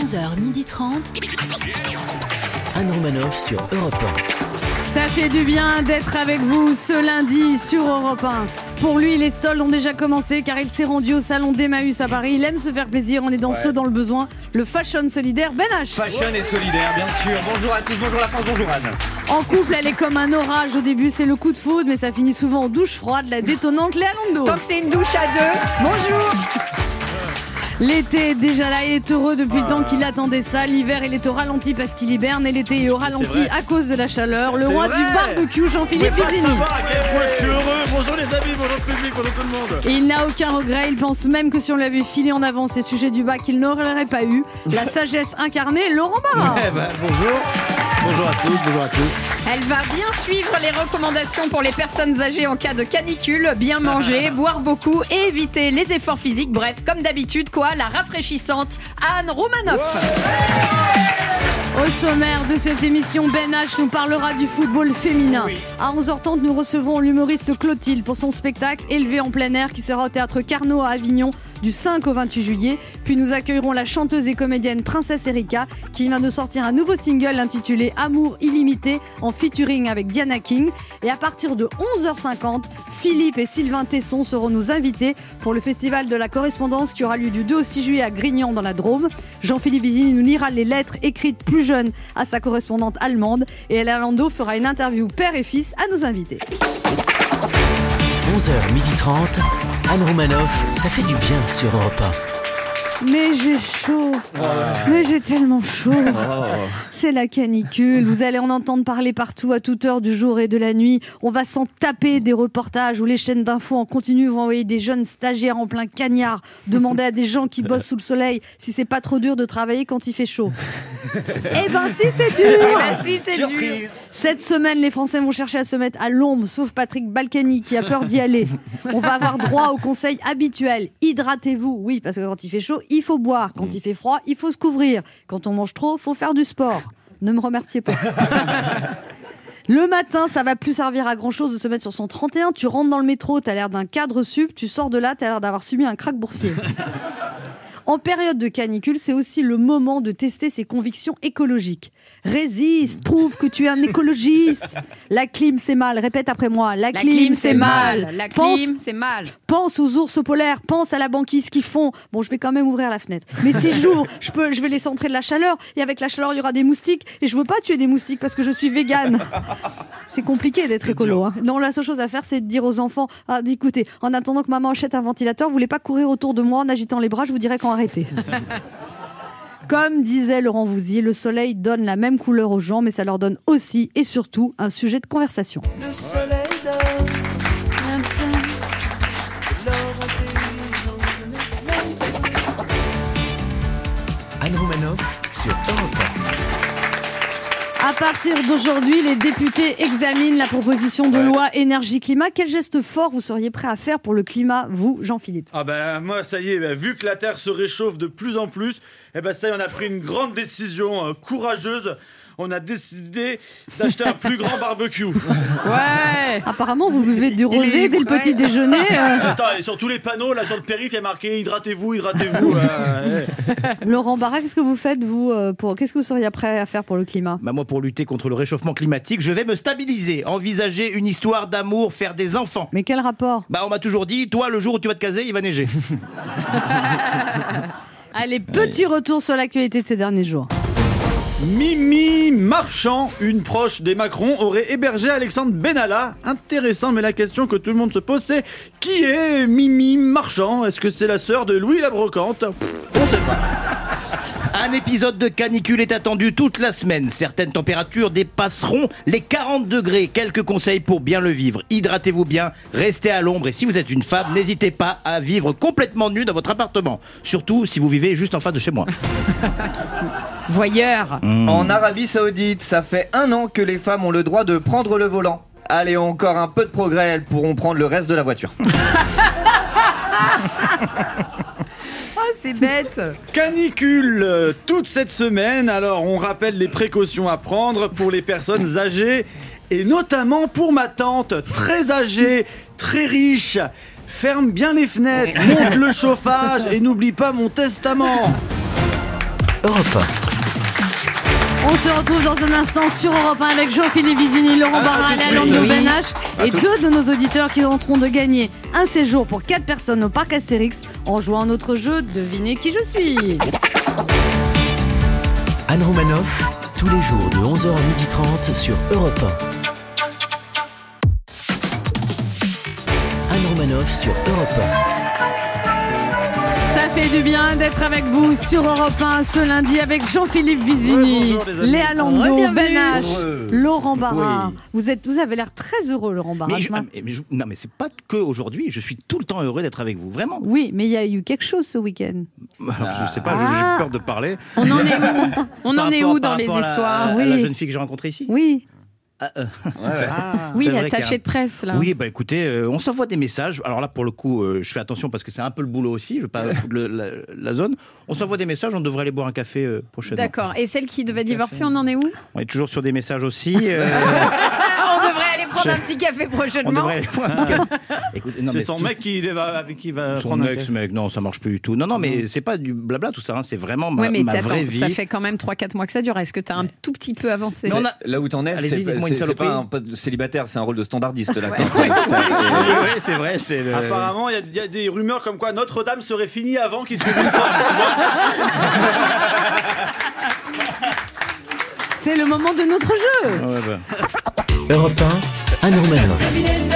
11h30. Anne Romanoff sur Europe 1. Ça fait du bien d'être avec vous ce lundi sur Europe 1. Pour lui, les soldes ont déjà commencé car il s'est rendu au salon d'Emmaüs à Paris. Il aime se faire plaisir, on est dans ceux dans le besoin. Le fashion solidaire, Ben H. Fashion et solidaire, bien sûr. Bonjour à tous, bonjour la France, bonjour Anne. En couple, elle est comme un orage. Au début, c'est le coup de foudre, mais ça finit souvent en douche froide, la détonnante Léa Londo. Tant que c'est une douche à deux, bonjour. L'été est déjà là et est heureux depuis le temps qu'il attendait ça. L'hiver, il est au ralenti parce qu'il hiberne et l'été est au ralenti à cause de la chaleur. Le roi du barbecue, Jean-Philippe Pisini. Je suis heureux. Bonjour les amis, bonjour le public, bonjour tout le monde. Et il n'a aucun regret. Il pense même que si on l'avait filé en avance ces sujets du bac, il n'aurait pas eu. La sagesse incarnée, Laurent Barra. Bonjour. Bonjour à tous, bonjour à tous. Elle va bien suivre les recommandations pour les personnes âgées en cas de canicule, bien manger, boire beaucoup et éviter les efforts physiques. Bref, comme d'habitude, la rafraîchissante Anne Romanoff. Au sommaire de cette émission, Ben H nous parlera du football féminin. À 11h30, nous recevons l'humoriste Clotilde pour son spectacle Élevé en plein air qui sera au théâtre Carnot à Avignon du 5 au 28 juillet. Puis nous accueillerons la chanteuse et comédienne Princesse Erika qui vient de sortir un nouveau single intitulé Amour illimité en featuring avec Diana King. Et à partir de 11h50, Philippe et Sylvain Tesson seront nos invités pour le festival de la correspondance qui aura lieu du 2 au 6 juillet à Grignan dans la Drôme. Jean-Philippe Pisini nous lira les lettres écrites plus jeune à sa correspondante allemande et Léa Londo fera une interview père et fils à nos invités. 11h30, Anne Romanoff, ça fait du bien sur Europe 1. Mais j'ai chaud, mais j'ai tellement chaud. C'est la canicule, vous allez en entendre parler partout à toute heure du jour et de la nuit. On va s'en taper des reportages où les chaînes d'infos en continu vont envoyer des jeunes stagiaires en plein cagnard demander à des gens qui bossent sous le soleil si c'est pas trop dur de travailler quand il fait chaud. Eh ben si c'est dur. Surprise. Cette semaine, les Français vont chercher à se mettre à l'ombre, sauf Patrick Balkany qui a peur d'y aller. On va avoir droit au conseil habituel. Hydratez-vous, oui, parce que quand il fait chaud, il faut boire. Quand il fait froid, il faut se couvrir. Quand on mange trop, il faut faire du sport. Ne me remerciez pas. Le matin, ça va plus servir à grand chose de se mettre sur son 31. Tu rentres dans le métro, t'as l'air d'un cadre sup. Tu sors de là, t'as l'air d'avoir subi un krach boursier. En période de canicule, c'est aussi le moment de tester ses convictions écologiques. Résiste, prouve que tu es un écologiste. La clim, c'est mal. Répète après moi. La clim, c'est mal. La clim, c'est mal. Pense aux ours polaires. Pense à la banquise qu'ils font. Bon, je vais quand même ouvrir la fenêtre. Mais si j'ouvre, je vais laisser entrer de la chaleur. Et avec la chaleur, il y aura des moustiques. Et je veux pas tuer des moustiques parce que je suis végane. C'est compliqué d'être écolo. Hein. Non, la seule chose à faire, c'est de dire aux enfants écoutez, en attendant que maman achète un ventilateur, vous voulez pas courir autour de moi en agitant les bras, je vous dirai quand arrêter. Comme disait Laurent Vouzier, le soleil donne la même couleur aux gens, mais ça leur donne aussi et surtout un sujet de conversation. Le soleil donne Anne Romanoff sur Europe 1. À partir d'aujourd'hui, les députés examinent la proposition de loi énergie-climat. Quel geste fort vous seriez prêt à faire pour le climat, vous, Jean-Philippe ? Moi ça y est, vu que la Terre se réchauffe de plus en plus, ça y est, on a pris une grande décision courageuse. On a décidé d'acheter un plus grand barbecue. Ouais. Apparemment, vous buvez du rosé dès le petit déjeuner. Attends, et sur tous les panneaux, là sur le périph', il y a marqué hydratez-vous. Laurent Barra, qu'est-ce que vous faites, vous, qu'est-ce que vous seriez prêt à faire pour le climat ? Moi, pour lutter contre le réchauffement climatique, je vais me stabiliser, envisager une histoire d'amour, faire des enfants. Mais quel rapport ? On m'a toujours dit, toi, le jour où tu vas te caser, il va neiger. Allez, petit retour sur l'actualité de ces derniers jours. Mimi Marchand, une proche des Macron, aurait hébergé Alexandre Benalla. Intéressant, mais la question que tout le monde se pose, c'est qui est Mimi Marchand ? Est-ce que c'est la sœur de Louis la Brocante ? On sait pas. Un épisode de canicule est attendu toute la semaine. Certaines températures dépasseront les 40 degrés. Quelques conseils pour bien le vivre. Hydratez-vous bien, restez à l'ombre et si vous êtes une femme, n'hésitez pas à vivre complètement nue dans votre appartement. Surtout si vous vivez juste en face de chez moi. Voyeur. En Arabie Saoudite, ça fait 1 an que les femmes ont le droit de prendre le volant. Allez, encore un peu de progrès, elles pourront prendre le reste de la voiture. C'est bête. Canicule toute cette semaine. Alors on rappelle les précautions à prendre pour les personnes âgées et notamment pour ma tante très âgée, très riche. Ferme bien les fenêtres, monte le chauffage et n'oublie pas mon testament. Europe 1. On se retrouve dans un instant sur Europe 1 avec Jean-Philippe Vizini, Laurent Barra, tout de Léa suite. Landau, Oui. Ben H et deux de nos auditeurs qui tenteront de gagner un séjour pour 4 personnes au parc Astérix en jouant à notre jeu Devinez qui je suis. Anne Romanoff, tous les jours de 11h à 12h30 sur Europe 1. Anne Romanoff sur Europe 1. Ça fait du bien d'être avec vous sur Europe 1 ce lundi avec Jean-Philippe Vizini, Bonjour, les amis. Léa Landau, Bienvenue. Ben H, Laurent Barra. Oui. Vous avez l'air très heureux, Laurent Barra. Non, mais c'est pas que aujourd'hui. Je suis tout le temps heureux d'être avec vous, vraiment. Oui, mais il y a eu quelque chose ce week-end. Alors, je sais pas, Ah. j'ai peur de parler. On en est où On en est où dans les Par rapport à histoires la Oui. jeune fille que j'ai rencontrée ici. Oui. Oui, C'est vrai attaché qu'il y a- de presse là. Oui, bah écoutez, on s'envoie des messages. Alors là, pour le coup, je fais attention parce que c'est un peu le boulot aussi. Je veux pas foutre la zone. On s'envoie des messages. On devrait aller boire un café prochainement. D'accord. Et celle qui devait divorcer, on en est où On est toujours sur des messages aussi. On devrait aller prendre un petit café on prochainement. devrait aller boire un café. Écoute, non, C'est mais son tout- mec avec qui il va Son prendre un ex, café. mec, non, ça marche plus du tout. Non, mais c'est pas du blabla tout ça. C'est vraiment Ouais, mais ma attends, vraie vie. ça fait quand même 3-4 mois que ça dure. Est-ce que tu as un tout petit peu avancé Non, on a- Là où t'en es, Allez-y, dites-moi une c'est saloperie. pas un poste célibataire, c'est un rôle de standardiste là. Oui, c'est vrai, c'est le. Apparemment, il y a des rumeurs comme quoi Notre-Dame serait finie avant qu'il trouve une femme. Tu vois. C'est le moment de notre jeu. Ouais, bah. Europe 1, Anne Romanoff.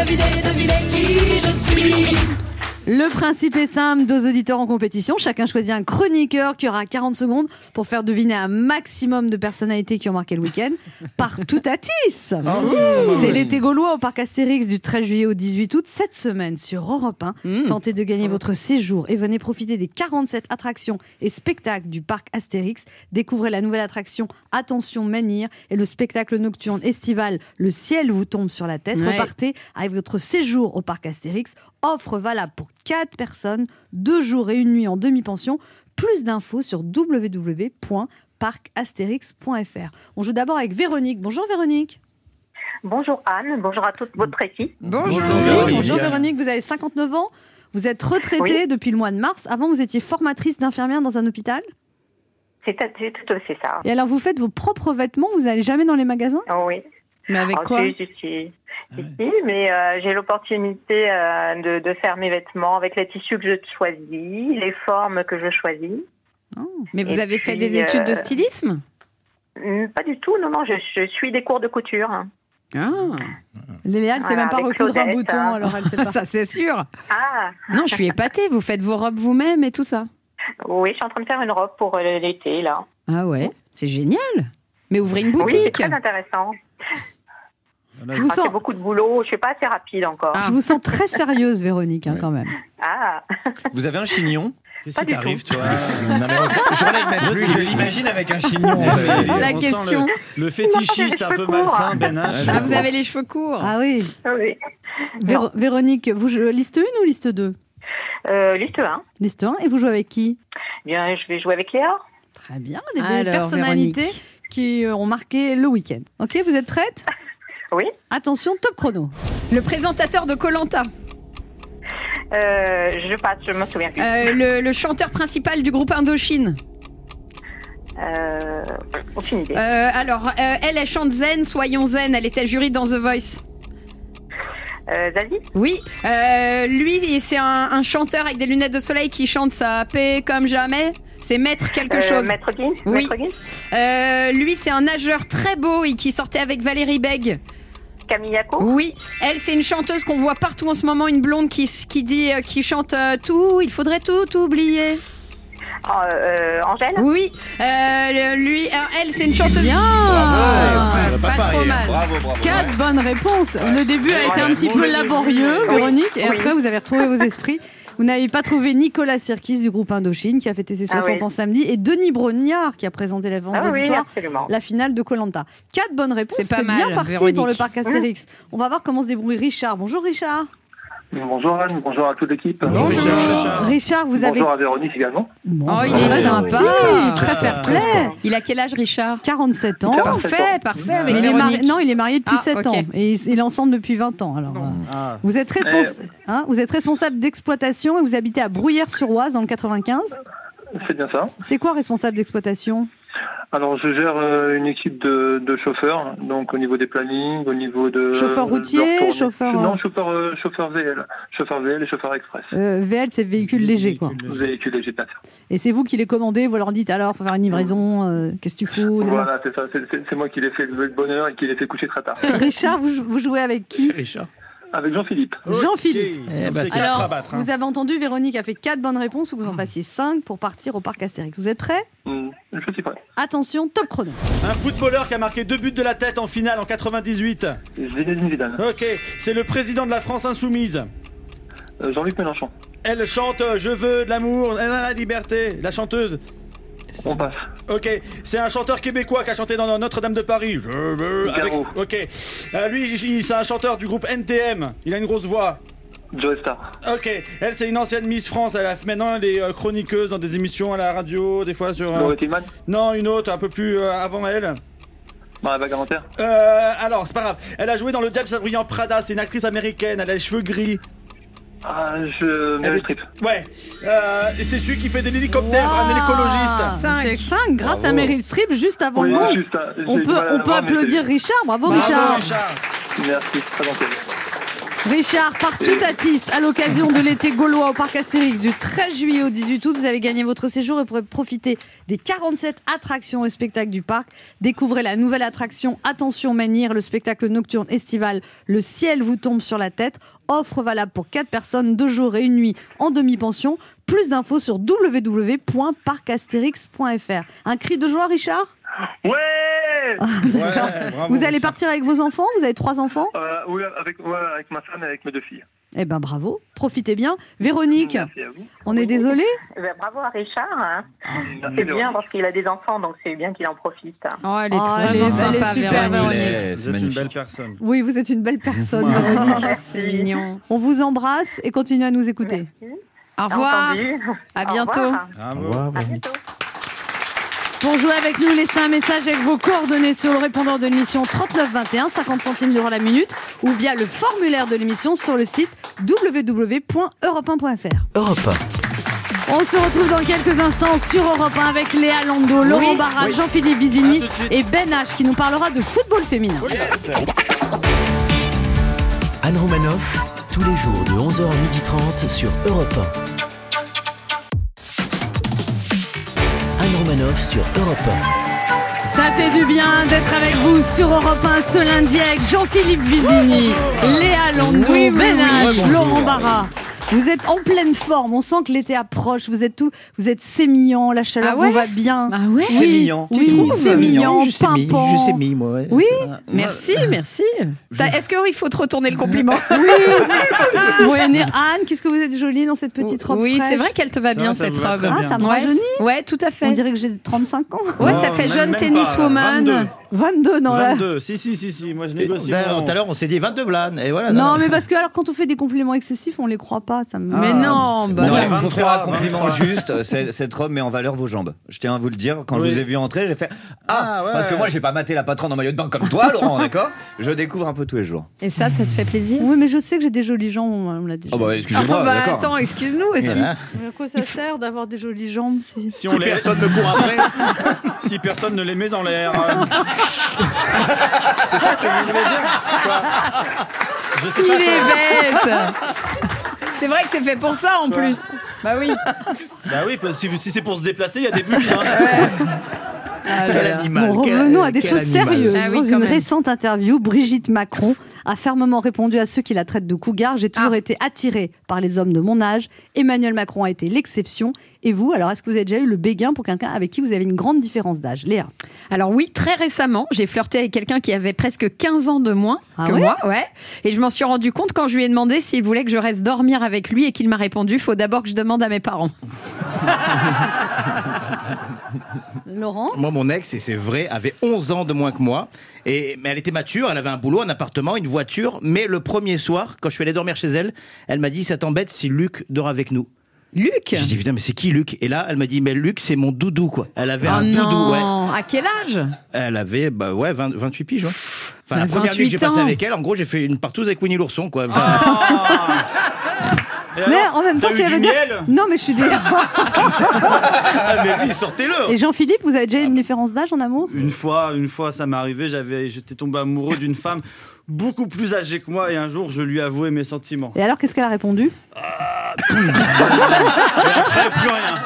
Le principe est simple, 2 auditeurs en compétition. Chacun choisit un chroniqueur qui aura 40 secondes pour faire deviner un maximum de personnalités qui ont marqué le week-end. Partout à Tis. C'est l'été gaulois au parc Astérix du 13 juillet au 18 août. Cette semaine sur Europe 1. Tentez de gagner votre séjour et venez profiter des 47 attractions et spectacles du parc Astérix. Découvrez la nouvelle attraction Attention Menhir et le spectacle nocturne estival Le ciel vous tombe sur la tête. Ouais. Repartez avec votre séjour au parc Astérix. Offre valable pour 4 personnes, 2 jours et 1 nuit en demi-pension. Plus d'infos sur www.parcastérix.fr. On joue d'abord avec Véronique. Bonjour Véronique. Bonjour Anne, bonjour à toute votre équipe. Bonjour. Bonjour Véronique, vous avez 59 ans. Vous êtes retraitée Oui. depuis le mois de mars. Avant, vous étiez formatrice d'infirmière dans un hôpital. C'est ça. Et alors, vous faites vos propres vêtements. Vous n'allez jamais dans les magasins. Oh, oui. Mais avec Alors, quoi je suis ici, mais j'ai l'opportunité de faire mes vêtements avec les tissus que je choisis, les formes que je choisis. Mais vous Et avez fait puis, des études de stylisme Pas du tout, non, je suis des cours de couture. Ah, Léa, elle ne sait Voilà, même pas avec recoudre un Claudette, bouton. hein. Alors, elle sait pas. ça c'est sûr. Ah, Non, je suis épatée. Vous faites vos robes vous-même et tout ça. oui, je suis en train de faire une robe pour l'été, là. Ah ouais, c'est génial. Mais ouvrez une Oui, c'est boutique. très intéressant. Je vous C'est sens, beaucoup de boulot, je suis pas assez rapide encore. Ah. je vous sens très sérieuse, Véronique, hein, quand même. Ah, Vous avez un chignon? Qu'est-ce Pas qui du t'arrive, tout. toi Non, mais je relève même plus, je l'imagine avec un chignon. La On sent question. le fétichiste un peu malsain, Ben H. Ah, vous avez les cheveux courts. Ah oui. oui. Véronique, vous jouez liste 1 ou liste 2? Liste 1. Liste 1. Et vous jouez avec qui? Bien, je vais jouer avec Léa. Très bien, des Alors, belles personnalités Véronique. qui ont marqué le week-end. Ok, vous êtes prête? Oui. Attention, top chrono. Le présentateur de Koh-Lanta. Je passe, je me souviens plus. Le chanteur principal du groupe Indochine. Aucune idée. Elle chante zen, soyons zen. Elle était jury dans The Voice. Zazie. Oui. Lui, c'est un chanteur avec des lunettes de soleil qui chante sa paix comme jamais. C'est Maître quelque chose. Maître Gims. Oui. Maître Gims. Lui, c'est un nageur très beau et qui sortait avec Valérie Beg. Camille Yako. Oui. Elle, c'est une chanteuse qu'on voit partout en ce moment, une blonde qui dit, qui chante tout. Il faudrait tout oublier. Angèle. Oui. Elle, c'est une chanteuse. Bien. Pas trop mal. Bravo. 4 bonnes réponses. Le début a été un petit peu laborieux, Véronique, et Oui. après vous avez retrouvé vos esprits. Vous n'avez pas trouvé Nicolas Sirkis du groupe Indochine qui a fêté ses 60 ans samedi et Denis Brognard qui a présenté le vendredi soir absolument. la finale de Koh-Lanta. 4 bonnes réponses, C'est pas bien mal, parti Véronique. pour le parc Astérix. On va voir comment se débrouille Richard. Bonjour Richard. Bonjour Anne, bonjour à toute l'équipe. Bonjour, Richard. Richard, vous avez... Bonjour à Véronique également. Bon, Oh, il c'est est très sympa. très fair play. Il a quel âge, Richard? 47 ans. Parfait, avec Mais il est Véronique. non, il est marié depuis Ah, 7 ok. ans et il est ensemble depuis 20 ans. Alors, Ah. vous êtes responsable d'exploitation et vous habitez à Bruyères-sur-Oise dans le 95. C'est bien ça. C'est quoi responsable d'exploitation? Alors, je gère une équipe de chauffeurs, donc au niveau des plannings, au niveau de... Chauffeur routier, chauffeur... Non, chauffeur VL. Chauffeur VL et chauffeur express. VL, c'est véhicule léger, quoi. Véhicule léger, bien sûr. Et c'est vous qui les commandez, vous leur dites alors, faut faire une livraison, qu'est-ce que tu fous? Voilà, c'est ça. C'est moi qui les fais lever le bonheur et qui les fais coucher très tard. Richard, vous jouez avec qui? Richard. Avec Jean-Philippe. Jean-Philippe. C'est 4 à battre. Vous avez entendu, Véronique a fait 4 bonnes réponses, ou vous en fassiez 5 pour partir au parc Astérix. Vous êtes prêts? Je suis prêt. Attention, top chrono. Un footballeur qui a marqué 2 buts de la tête en finale en 98. Zinedine Zidane. Ok, c'est le président de la France insoumise. Jean-Luc Mélenchon. Elle chante Je veux de l'amour, la liberté. La chanteuse. On passe. Ok, c'est un chanteur québécois qui a chanté dans Notre-Dame de Paris. Je veux. Ok, lui, c'est un chanteur du groupe NTM. Il a une grosse voix. Joe Star. Ok, elle, c'est une ancienne Miss France. Maintenant, elle est chroniqueuse dans des émissions à la radio, des fois sur. Laurie Tillman. Non, une autre, un peu plus avant elle. Maria Bagarantère. Alors, c'est pas grave. Elle a joué dans Le Diable s'habille en Prada. C'est une actrice américaine. Elle a les cheveux gris. Meryl Streep. Ouais. Et c'est celui qui fait de l'hélicoptère, un écologiste. 5 grâce à Meryl Streep, juste avant le gong. On peut applaudir Richard. Bravo Richard. Merci, très gentil. Richard, partout à Tis, à l'occasion de l'été gaulois au parc Astérix du 13 juillet au 18 août, vous avez gagné votre séjour et pourrez profiter des 47 attractions et spectacles du parc. Découvrez la nouvelle attraction Attention Menhir, le spectacle nocturne estival Le ciel vous tombe sur la tête. Offre valable pour 4 personnes, 2 jours et 1 nuit en demi-pension. Plus d'infos sur www.parcastérix.fr. Un cri de joie, Richard? Ouais, vous allez partir avec vos enfants? Vous avez 3 enfants? Oui, avec ma femme et avec mes 2 filles. Eh ben bravo, profitez bien. Véronique, on est désolé. Bravo à Richard. C'est bien parce qu'il a des enfants, donc c'est bien qu'il en profite. Oh, elle est vraiment sympa, super, Véronique. Vous êtes une belle personne. Oui, vous êtes une belle personne, Véronique. C'est mignon. On vous embrasse et continuez à nous écouter. Merci. Au revoir. Entendu. À bientôt. Au revoir. À bientôt. Pour jouer avec nous, laissez un message avec vos coordonnées sur le répondeur de l'émission 3921, 50 centimes d'euros la minute, ou via le formulaire de l'émission sur le site www.europe1.fr. Europe 1. On se retrouve dans quelques instants sur Europe 1 avec Léa Lando, Laurent Barra, Jean-Philippe Vizini et Ben H qui nous parlera de football féminin. Anne Romanoff, tous les jours de 11h à 12h30 sur Europe 1. Anne Romanoff sur Europe 1. Ça fait du bien d'être avec vous sur Europe 1 ce lundi avec Jean-Philippe Vizini, Léa Lando, Ben H, Laurent Barra. Vous êtes en pleine forme, on sent que l'été approche, vous êtes sémillant, la chaleur vous va bien. Ah ouais? Oui, Sémillant. Oui, sémillant, pimpant. Je sais mis, moi. Ouais. Oui. Merci. Est-ce qu'il faut te retourner le compliment? Oui. Anne, qu'est-ce que vous êtes jolie dans cette petite robe Oui, fraîche. c'est vrai qu'elle te va bien, cette robe. Ah, ça me rajeunit. Ouais, tout à fait. On dirait que j'ai 35 ans. Ouais, ça fait jeune tenniswoman. 22, non. 22, si, moi je négocie. Tout à l'heure, on s'est dit 22 vlanes, et voilà. Non, mais parce que alors quand on fait des compliments excessifs, on les croit pas. Ça me... Mais non, Non, il faut faire un compliment juste. Cette robe met en valeur vos jambes. Je tiens à vous le dire. Quand je vous ai vu entrer, j'ai fait parce que moi, j'ai pas maté la patronne en maillot de bain comme toi, Laurent, d'accord? Je découvre un peu tous les jours. Et ça te fait plaisir? Oui, mais je sais que j'ai des jolies jambes, on me l'a dit. Oh bah excusez-moi, d'accord. Attends, excuse-nous aussi. À quoi ça sert d'avoir des jolies jambes si Personne ne court après. Si personne ne les met en l'air. C'est ça que vous voulez dire? Je sais pas. Il est bête. C'est vrai que c'est fait pour ça en plus. Bah oui. Bah oui, parce que si c'est pour se déplacer, il y a des bus. Quel animal. Bon, revenons à des choses sérieuses. Ah oui, Dans quand une même. récente interview, Brigitte Macron a fermement répondu à ceux qui la traitent de cougar. J'ai toujours été attirée par les hommes de mon âge. Emmanuel Macron a été l'exception. Et vous, alors, est-ce que vous avez déjà eu le béguin pour quelqu'un avec qui vous avez une grande différence d'âge? Léa? Alors oui, très récemment, j'ai flirté avec quelqu'un qui avait presque 15 ans de moins que moi. Ouais. Et je m'en suis rendu compte quand je lui ai demandé s'il voulait que je reste dormir avec lui et qu'il m'a répondu, faut d'abord que je demande à mes parents. Laurent? Moi, mon ex, et c'est vrai, avait 11 ans de moins que moi. Mais elle était mature, elle avait un boulot, un appartement, une voiture. Mais le premier soir, quand je suis allé dormir chez elle, elle m'a dit, ça t'embête si Luc dort avec nous? Luc? J'ai dit, putain, mais c'est qui Luc? Et là, elle m'a dit, mais Luc, c'est mon doudou, quoi. Elle avait un doudou, ouais. À quel âge? Elle avait, 28 piges, ouais. Enfin, la première nuit que j'ai 28 passée ans. avec elle, en gros, j'ai fait une partouze avec Winnie l'ourson, quoi. Mais en même temps, ça veut dire. Non, mais je suis Ah, mais oui, sortez-le. Et Jean-Philippe, vous avez déjà une différence d'âge en amour ? Une fois, ça m'est arrivé, j'étais tombé amoureux d'une femme beaucoup plus âgée que moi et un jour, je lui ai avoué mes sentiments. Et alors, qu'est-ce qu'elle a répondu ? Après, plus rien.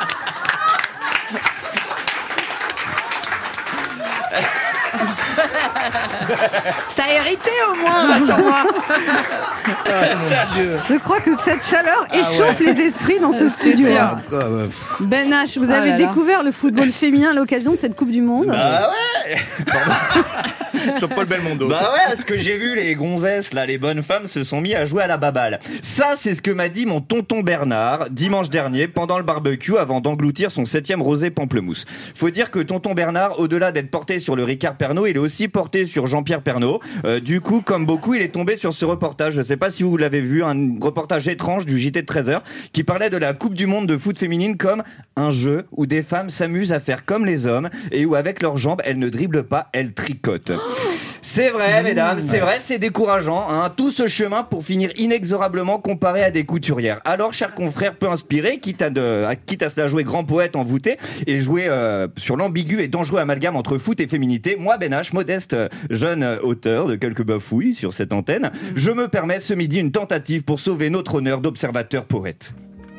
T'as hérité au moins, rassure-moi. Mon Dieu. Je crois que cette chaleur échauffe les esprits dans ce studio. sûr. Ben H, vous Oh avez là là. découvert le football féminin à l'occasion de cette Coupe du Monde. Ah ouais. Jean-Paul Belmondo. Bah ouais, ce que j'ai vu, les gonzesses, là, les bonnes femmes se sont mis à jouer à la baballe. Ça, c'est ce que m'a dit mon tonton Bernard dimanche dernier pendant le barbecue avant d'engloutir son 7e rosé pamplemousse. Faut dire que tonton Bernard, au-delà d'être porté sur le Ricard Pernod, il est aussi porté sur Jean-Pierre Pernaut. Du coup, comme beaucoup, il est tombé sur ce reportage. Je sais pas si vous l'avez vu, un reportage étrange du JT de 13h qui parlait de la Coupe du Monde de foot féminine comme un jeu où des femmes s'amusent à faire comme les hommes et où avec leurs jambes, elles ne dribblent pas, elles tricotent. C'est vrai, mesdames, c'est vrai, c'est décourageant, hein, tout ce chemin pour finir inexorablement comparé à des couturières. Alors, chers confrères peu inspirés, quitte à se la jouer grand poète envoûté et jouer sur l'ambigu et dangereux amalgame entre foot et féminité, moi, Ben H, modeste jeune auteur de quelques bafouilles sur cette antenne, je me permets ce midi une tentative pour sauver notre honneur d'observateur poète.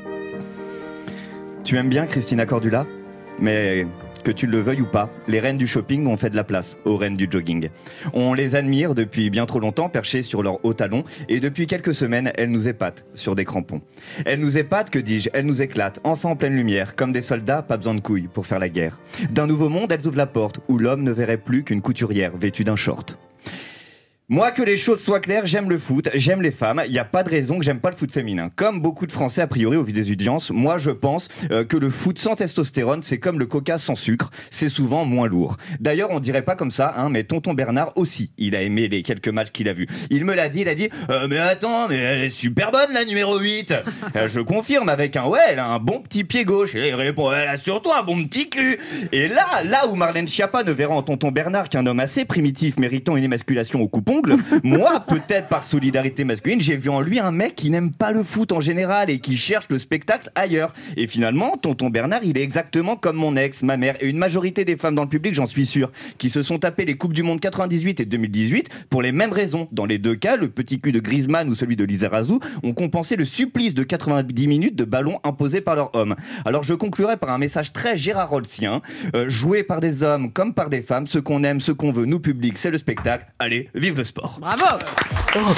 Tu aimes bien Christina Cordula ? Mais que tu le veuilles ou pas, les reines du shopping ont fait de la place aux reines du jogging. On les admire depuis bien trop longtemps, perchées sur leurs hauts talons, et depuis quelques semaines, elles nous épatent sur des crampons. Elles nous épatent, que dis-je, elles nous éclatent, enfin en pleine lumière, comme des soldats, pas besoin de couilles pour faire la guerre. D'un nouveau monde, elles ouvrent la porte, où l'homme ne verrait plus qu'une couturière vêtue d'un short. Moi, que les choses soient claires, j'aime le foot, j'aime les femmes, il n'y a pas de raison que j'aime pas le foot féminin. Comme beaucoup de Français, a priori, au vu des audiences, moi je pense que le foot sans testostérone, c'est comme le coca sans sucre, c'est souvent moins lourd. D'ailleurs, on dirait pas comme ça, hein, mais tonton Bernard aussi, il a aimé les quelques matchs qu'il a vus. Il me l'a dit, il a dit mais attends, mais elle est super bonne la numéro 8. Je confirme avec un ouais, elle a un bon petit pied gauche, et il répond, elle a surtout un bon petit cul. Et là où Marlène Schiappa ne verra en tonton Bernard qu'un homme assez primitif méritant une émasculation au coupon, moi, peut-être par solidarité masculine, j'ai vu en lui un mec qui n'aime pas le foot en général et qui cherche le spectacle ailleurs. Et finalement, tonton Bernard, il est exactement comme mon ex, ma mère et une majorité des femmes dans le public, j'en suis sûr, qui se sont tapées les Coupes du Monde 98 et 2018 pour les mêmes raisons. Dans les deux cas, le petit cul de Griezmann ou celui de Lizarazu ont compensé le supplice de 90 minutes de ballon imposé par leur homme. Alors je conclurai par un message très Gérard Rolfsien, joué par des hommes comme par des femmes, ce qu'on aime, ce qu'on veut, nous public, c'est le spectacle. Allez, vive le sport. Bravo. Europe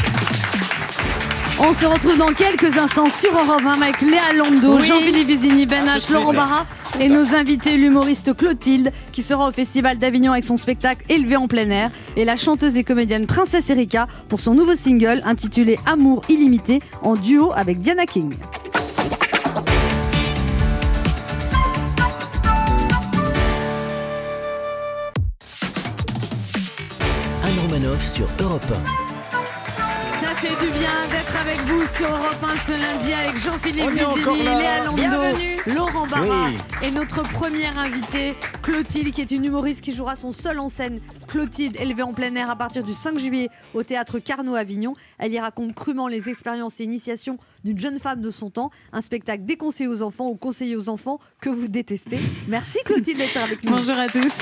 On se retrouve dans quelques instants sur Europe 1 avec Léa Lando, Oui. Jean-Philippe Vizini, Ben H, Laurent Barra et nos invités, l'humoriste Clotilde qui sera au Festival d'Avignon avec son spectacle Élevé en plein air et la chanteuse et comédienne Princesse Erika pour son nouveau single intitulé Amour illimité en duo avec Diana King. Anne Romanoff sur Europe 1. Ça fait du bien d'être avec vous sur Europe 1 ce lundi avec Jean-Philippe On est encore Vizini, là. Léa Lando, Bienvenue. Laurent Barra Oui. et notre première invitée Clotilde qui est une humoriste qui jouera son seul en scène Clotilde élevée en plein air à partir du 5 juillet au théâtre Carnot à Avignon. Elle y raconte crûment les expériences et initiations d'une jeune femme de son temps, un spectacle déconseillé aux enfants ou conseillé aux enfants que vous détestez. Merci Clotilde d'être avec nous. Bonjour à tous.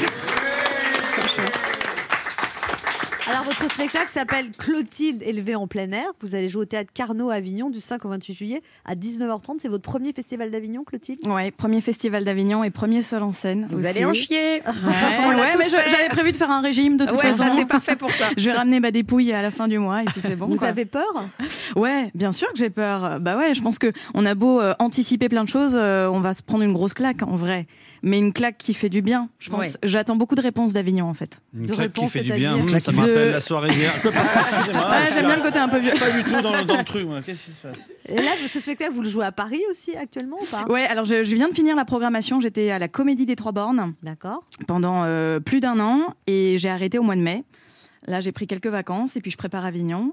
Alors votre spectacle s'appelle Clotilde élevée en plein air. Vous allez jouer au théâtre Carnot à Avignon du 5 au 28 juillet à 19h30. C'est votre premier festival d'Avignon, Clotilde ? Ouais, premier festival d'Avignon et premier seul en scène. Vous aussi. allez en chier. Ouais, On l'a tous mais fait. j'avais prévu de faire un régime de toute Ouais, façon. ça c'est parfait pour ça. Je vais ramener des pouilles à la fin du mois et puis c'est bon. Vous quoi. avez peur ? Ouais, bien sûr que j'ai peur. Bah ouais, je pense que on a beau anticiper plein de choses, on va se prendre une grosse claque en vrai. Mais une claque qui fait du bien, je pense. Ouais. J'attends beaucoup de réponses d'Avignon en fait. Une De claque qui réponse, fait du bien, c'est-à-dire ça me rappelle la soirée d'hier. Excusez-moi, Ouais, je suis j'aime bien là. le côté un peu vieux. Pas du tout dans le truc, moi. Qu'est-ce qui se passe ? Et là, ce spectacle, vous le jouez à Paris aussi actuellement ou pas ? Ouais, alors je viens de finir la programmation. J'étais à la Comédie des Trois Bornes D'accord. pendant plus d'1 an et j'ai arrêté au mois de mai. Là, j'ai pris quelques vacances et puis je prépare Avignon.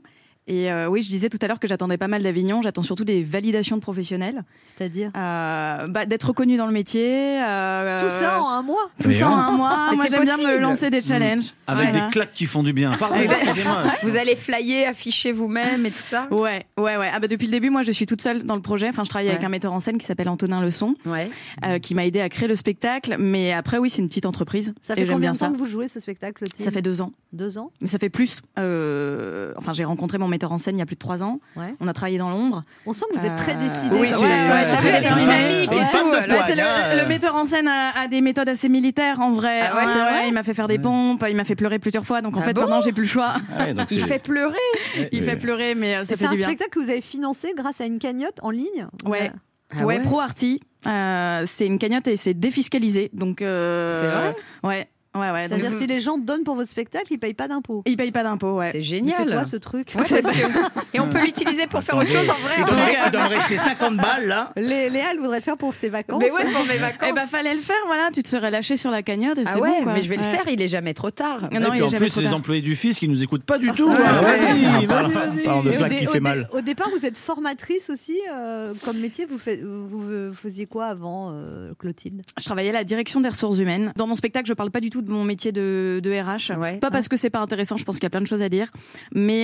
Et oui, je disais tout à l'heure que j'attendais pas mal d'Avignon. J'attends surtout des validations de professionnels. C'est-à-dire d'être reconnu dans le métier. Tout ça en un mois. Tout ça en un mois. Mais Moi, c'est j'aime bien possible. me lancer des challenges. Avec Voilà. des claques qui font du bien. Pardon, excusez-moi. Vous allez flyer, afficher vous-même et tout ça. Ouais. Ah bah depuis le début, moi, je suis toute seule dans le projet. Enfin, je travaille avec un metteur en scène qui s'appelle Antonin Leçon, qui m'a aidé à créer le spectacle. Mais après, oui, c'est une petite entreprise. Ça et fait j'aime combien bien de temps ça. que vous jouez ce spectacle, Clotilde ? Ça fait 2 ans. 2 ans ? Mais ça fait plus. Enfin, j'ai rencontré mon metteur en scène il y a plus de 3 ans. Ouais. On a travaillé dans l'ombre. On sent que vous êtes très décidé. Oui, t'as vu, elle est dynamique et tout. Le metteur en scène a des méthodes assez militaires en vrai. Ah ouais, c'est vrai il m'a fait faire des pompes, il m'a fait pleurer plusieurs fois. Donc en fait, bon maintenant, j'ai plus le choix. Il fait pleurer. Il fait pleurer, mais ça C'est fait un du bien. spectacle que vous avez financé grâce à une cagnotte en ligne ? Ouais. Ah ouais. Pro Arty. C'est une cagnotte et c'est défiscalisé. Donc, C'est vrai ? Ouais. C'est-à-dire Donc, si les gens donnent pour votre spectacle, ils payent pas d'impôts. ils payent pas d'impôts, ouais. C'est Mais génial. c'est quoi ce truc ? Ouais, parce que... Et on peut l'utiliser pour faire autre chose en vrai. Il doit me rester 50 balles là. Léa, elle voudrait le faire pour ses vacances. Mais ouais, pour mes vacances. Eh ben, fallait le faire, voilà. Tu te serais lâché sur la cagnotte et Ah c'est ouais, bon, quoi. mais je vais le Ouais. faire, il est jamais trop tard. Non, Et il puis est en jamais plus, trop c'est les tard. employés du fisc qui nous écoutent pas du tout. Ah ouais. Vas-y. Parlant de Et blague qui fait mal. Au départ, vous êtes formatrice aussi comme métier. Vous faisiez quoi avant, Clotilde ? Je travaillais à la direction des ressources humaines. Dans mon spectacle, je parle pas du tout de mon métier de RH. Ouais. Pas parce que c'est pas intéressant, je pense qu'il y a plein de choses à dire. Mais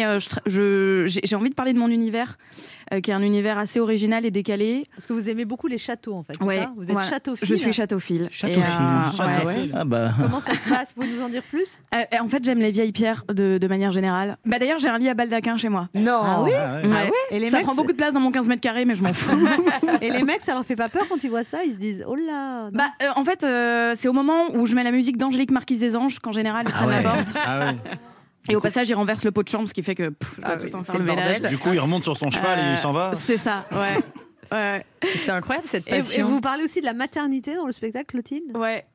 j'ai envie de parler de mon univers, qui est un univers assez original et décalé. Parce que vous aimez beaucoup les châteaux, en fait. c'est Ouais, ça vous êtes ouais. châteauphile. Je suis châteauphile. Châteauphile. Et, Châteauphile. Ah bah. Comment ça se passe ? Vous pouvez nous en dire plus ? En fait, j'aime les vieilles pierres de manière générale. Bah, d'ailleurs, j'ai un lit à baldaquin chez moi. Non. Ah oui ? Ouais. Et les Ça mecs, prend beaucoup de place dans mon 15 mètres carrés, mais je m'en fous. Et les mecs, ça leur fait pas peur quand ils voient ça ? Ils se disent oh là. non. En fait, c'est au moment où je mets la musique d'Angélique Marquise des Anges qu'en général, ils prennent la porte. Ah ouais. Et au passage, ils renversent le pot de chambre, ce qui fait que je dois Ah tout le oui, temps c'est faire le le ménage. bordel. Du coup, il remonte sur son cheval et il s'en va. C'est ça, ouais. C'est incroyable cette Et passion. vous parlez aussi de la maternité dans le spectacle, Clotilde ? Ouais.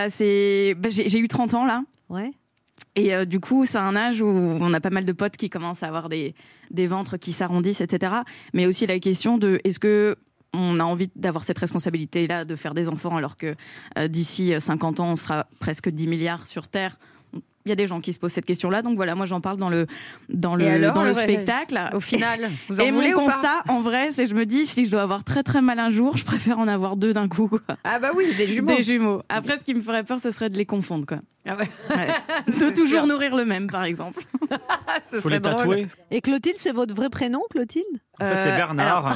J'ai eu 30 ans là. Ouais. Et du coup, c'est un âge où on a pas mal de potes qui commencent à avoir des ventres qui s'arrondissent, etc. Mais aussi la question de est-ce que on a envie d'avoir cette responsabilité-là de faire des enfants alors que d'ici 50 ans, on sera presque 10 milliards sur Terre. Il y a des gens qui se posent cette question-là, donc voilà, moi j'en parle dans le spectacle. Au final, vous en Et voulez mon ou pas ? constat, en vrai, c'est je me dis si je dois avoir très très mal un jour, je préfère en avoir 2 d'un coup. Quoi. Ah bah oui, des jumeaux. Des jumeaux. Après, ce qui me ferait peur, ce serait de les confondre, quoi. Ah ouais. De C'est toujours sûr. nourrir le même, par exemple. Ce Faut serait les tatouer. drôle. Et Clotilde, c'est votre vrai prénom, Clotilde ? En fait, c'est Bernard.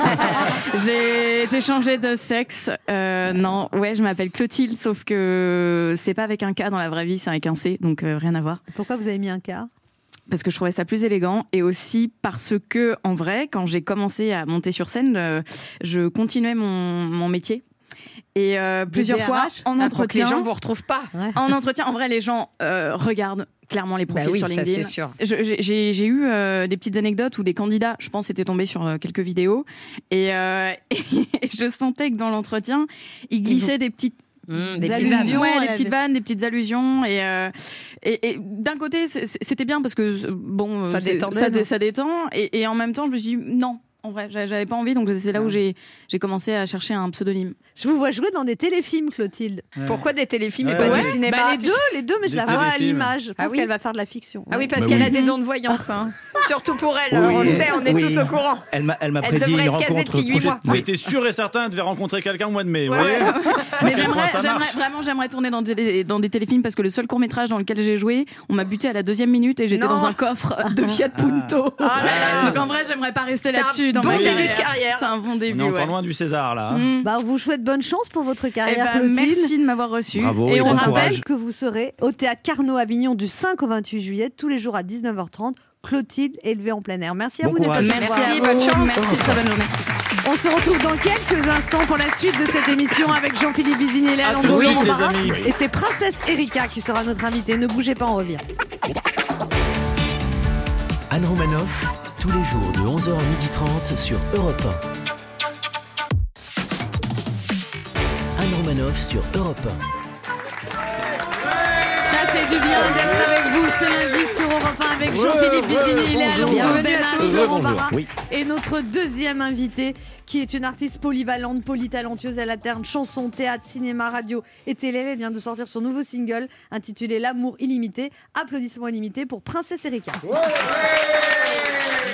J'ai changé de sexe. Non, ouais, je m'appelle Clotilde, sauf que c'est pas avec un K dans la vraie vie, c'est avec un C, donc rien à voir. Pourquoi vous avez mis un K ? Parce que je trouvais ça plus élégant et aussi parce que, en vrai, quand j'ai commencé à monter sur scène, je continuais mon métier. Et plusieurs DRH? fois en Pour que entretien, les gens vous retrouvent pas. en entretien, en vrai, les gens regardent clairement les profils Bah oui, sur ça, LinkedIn. c'est sûr. J'ai eu des petites anecdotes où des candidats, je pense, étaient tombés sur quelques vidéos et je sentais que dans l'entretien, ils glissaient des petites Des allusions. petites vannes. ouais, elle des avait- petites vannes, des petites allusions et d'un côté c'était bien parce que bon Ça c'est- détendait, non ça détend et en même temps je me suis dit non. En vrai, j'avais pas envie, donc c'est là où j'ai commencé à chercher un pseudonyme. Je vous vois jouer dans des téléfilms, Clotilde. Pourquoi des téléfilms et Ouais, pas ouais. du cinéma Bah, tu sais les deux, mais je Des la vois à téléfilms. l'image. Je pense Ah oui qu'elle va faire de la fiction. Ah oui, parce Bah qu'elle oui. a des dons de voyance. Hein. Surtout pour elle, Oui. on le sait, on est Oui. tous au courant. Elle m'a Elle prédit devrait une être casée rencontre. depuis 8 mois. C'était sûr et certain, elle devait rencontrer quelqu'un au mois de mai. Ouais. Vous voyez Mais quel point ça marche. j'aimerais tourner dans des téléfilms parce que le seul court-métrage dans lequel j'ai joué, on m'a buté à la 2e minute et j'étais Non. dans un coffre de Fiat Punto. Donc en vrai, j'aimerais pas rester C'est un là-dessus dans bon ma début de carrière. C'est un bon On début, est encore ouais. loin du César là. Bah, on vous souhaite bonne chance pour votre Eh carrière, ben, Clotilde. merci de m'avoir reçu. Bravo, Et et on bon rappelle courage. que vous serez au Théâtre Carnot Avignon du 5 au 28 juillet, tous les jours à 19h30. Clotilde, élevée en plein air. Merci à Bon vous d'être courage. passé nous voir. Merci, bonne chance. Merci, très bonne journée. On se retrouve dans quelques instants pour la suite de cette émission avec Jean-Philippe Vizini et Léa À tout de Lambeau, suite, Laurent les Barra. amis. Et c'est Princesse Erika qui sera notre invitée. Ne bougez pas, on revient. Anne Romanoff, tous les jours de 11h à 12h30 sur Europe 1. Anne Romanoff sur Europe 1. Ça fait du bien d'être avec vous ce lundi sur Europe 1 avec Jean-Philippe Vizini et Léa bonjour. Lambeau, Bienvenue Ben à Hache, tous. Laurent Bonjour. Barra. Oui. Et notre deuxième invitée, qui est une artiste polyvalente, polytalentueuse, elle alterne chanson, théâtre, cinéma, radio et télé. Elle vient de sortir son nouveau single intitulé L'amour illimité. Applaudissements illimités pour Princesse Erika.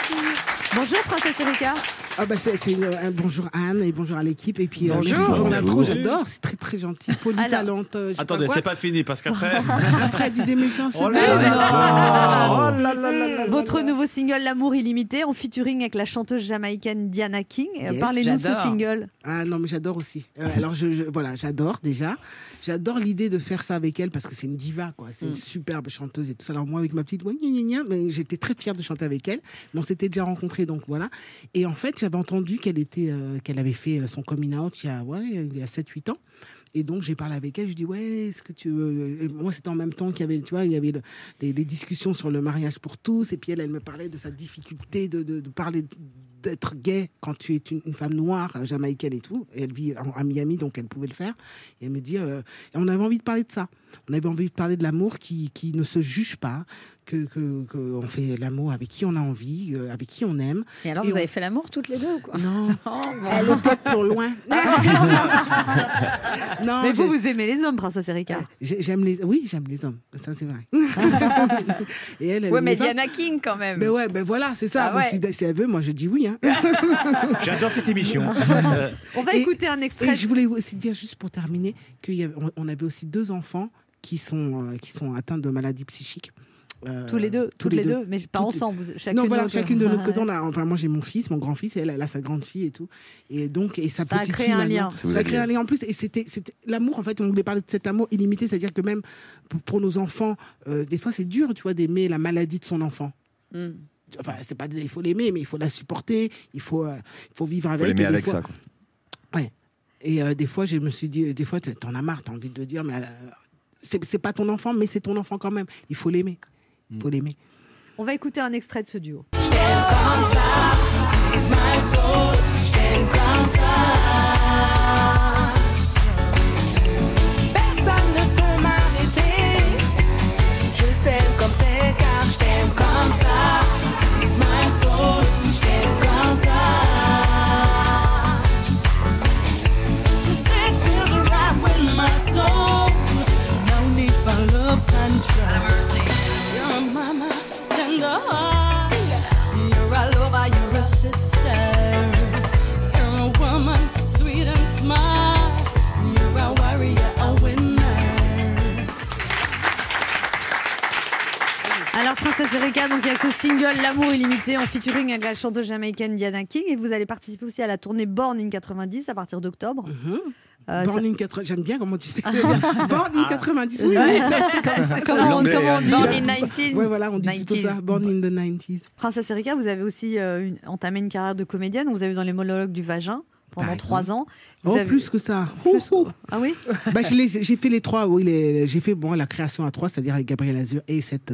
Bonjour Princesse Erika. Ah bah c'est un bonjour Anne et bonjour à l'équipe et puis Bonjour. merci pour l'intro, Bonjour. j'adore, c'est très très gentil, polytalente. Attendez, c'est pas fini parce qu'après. Après elle dit des méchants. Oh là là. Oh là là là là. Votre nouveau single L'amour illimité en featuring avec la chanteuse jamaïcaine Diana King. Yes, Parlez-nous de ce j'adore. single. Ah non mais j'adore aussi. Alors voilà, j'adore déjà. J'adore l'idée de faire ça avec elle parce que c'est une diva quoi, c'est une superbe chanteuse et tout ça. Alors moi avec ma petite voix mais j'étais très fière de chanter avec elle. Mais on s'était déjà rencontrés donc voilà. Et en fait, j'avais entendu qu'elle avait fait son coming out il y a 7-8 ans. Et donc, j'ai parlé avec elle, je dis, ouais, est-ce que tu veux... Et moi, c'était en même temps qu'il y avait, tu vois, il y avait les discussions sur le mariage pour tous. Et puis, elle me parlait de sa difficulté de parler, d'être gay quand tu es une femme noire, jamaïcaine et tout. Et elle vit à Miami, donc elle pouvait le faire. Et elle me dit, et on avait envie de parler de ça. On avait envie de parler de l'amour qui ne se juge pas, qu'on fait l'amour avec qui on a envie, avec qui on aime. Et alors, vous avez fait l'amour toutes les deux ou quoi? Non, Oh, bon. elle est pas trop loin. Non, Mais vous aimez les hommes, Princesse Erika. j'aime les hommes, ça c'est vrai. Et elle Ouais, aime mais les femmes. Diana King quand même. Ben ouais, ben voilà, c'est ça. Ah Moi, ouais. si elle veut, moi je dis oui. Hein. J'adore cette émission. On va Et- écouter un extrait. Et je voulais aussi dire, juste pour terminer, qu'on avait aussi 2 enfants qui sont atteints de maladies psychiques. Tous les deux, toutes les deux, mais pas ensemble. Chacune Non, voilà, notre- chacune de notre côté. Enfin, moi, j'ai mon fils, mon grand-fils, et elle a sa grande-fille et tout. Et donc, et sa Ça a petite créé fille. un maintenant. lien. Ça a créé un lien en plus. Et c'était l'amour, en fait. On voulait parler de cet amour illimité. C'est-à-dire que même pour nos enfants, des fois, c'est dur, tu vois, d'aimer la maladie de son enfant. Enfin, c'est pas il faut l'aimer, mais il faut la supporter. Il faut vivre avec. Faut l'aimer et des avec fois- ça, quoi. Ouais. Et des fois, je me suis dit, des fois, t'en as marre, t'as envie de dire, mais c'est pas ton enfant, mais c'est ton enfant quand même. Il faut l'aimer. Il faut l'aimer. On va écouter un extrait de ce duo. Personne ne peut m'arrêter. Je t'aime comme t'es car je t'aime comme ça. It's my soul, je t'aime comme ça. The sick feels right with my soul. No need for love control. You're a mama, tender heart. You're a lover, you're a sister. You're a woman, sweet and smart. You're a warrior, a winner. Alors Princesse Erika, donc il y a ce single L'amour illimité en featuring avec la chanteuse jamaïcaine Diana King et vous allez participer aussi à la tournée Born in 90 à partir d'octobre. Born in 80, j'aime bien comment tu sais. Born in 90, oui, Ouais. c'est comme ça. Comment on dit Born in 19. Ouais, voilà, on dit plutôt 90s. ça. Born in the 90s. Princesse Erika, vous avez aussi entamé une carrière de comédienne. Vous avez vu dans les monologues du vagin pendant Par 3 ans. Vous Oh, avez- plus que ça. Plus- Oh, oh. Ah oui. Bah, j'ai fait les 3, oui, j'ai fait la création à 3, c'est-à-dire avec Gabriel Azur et cette.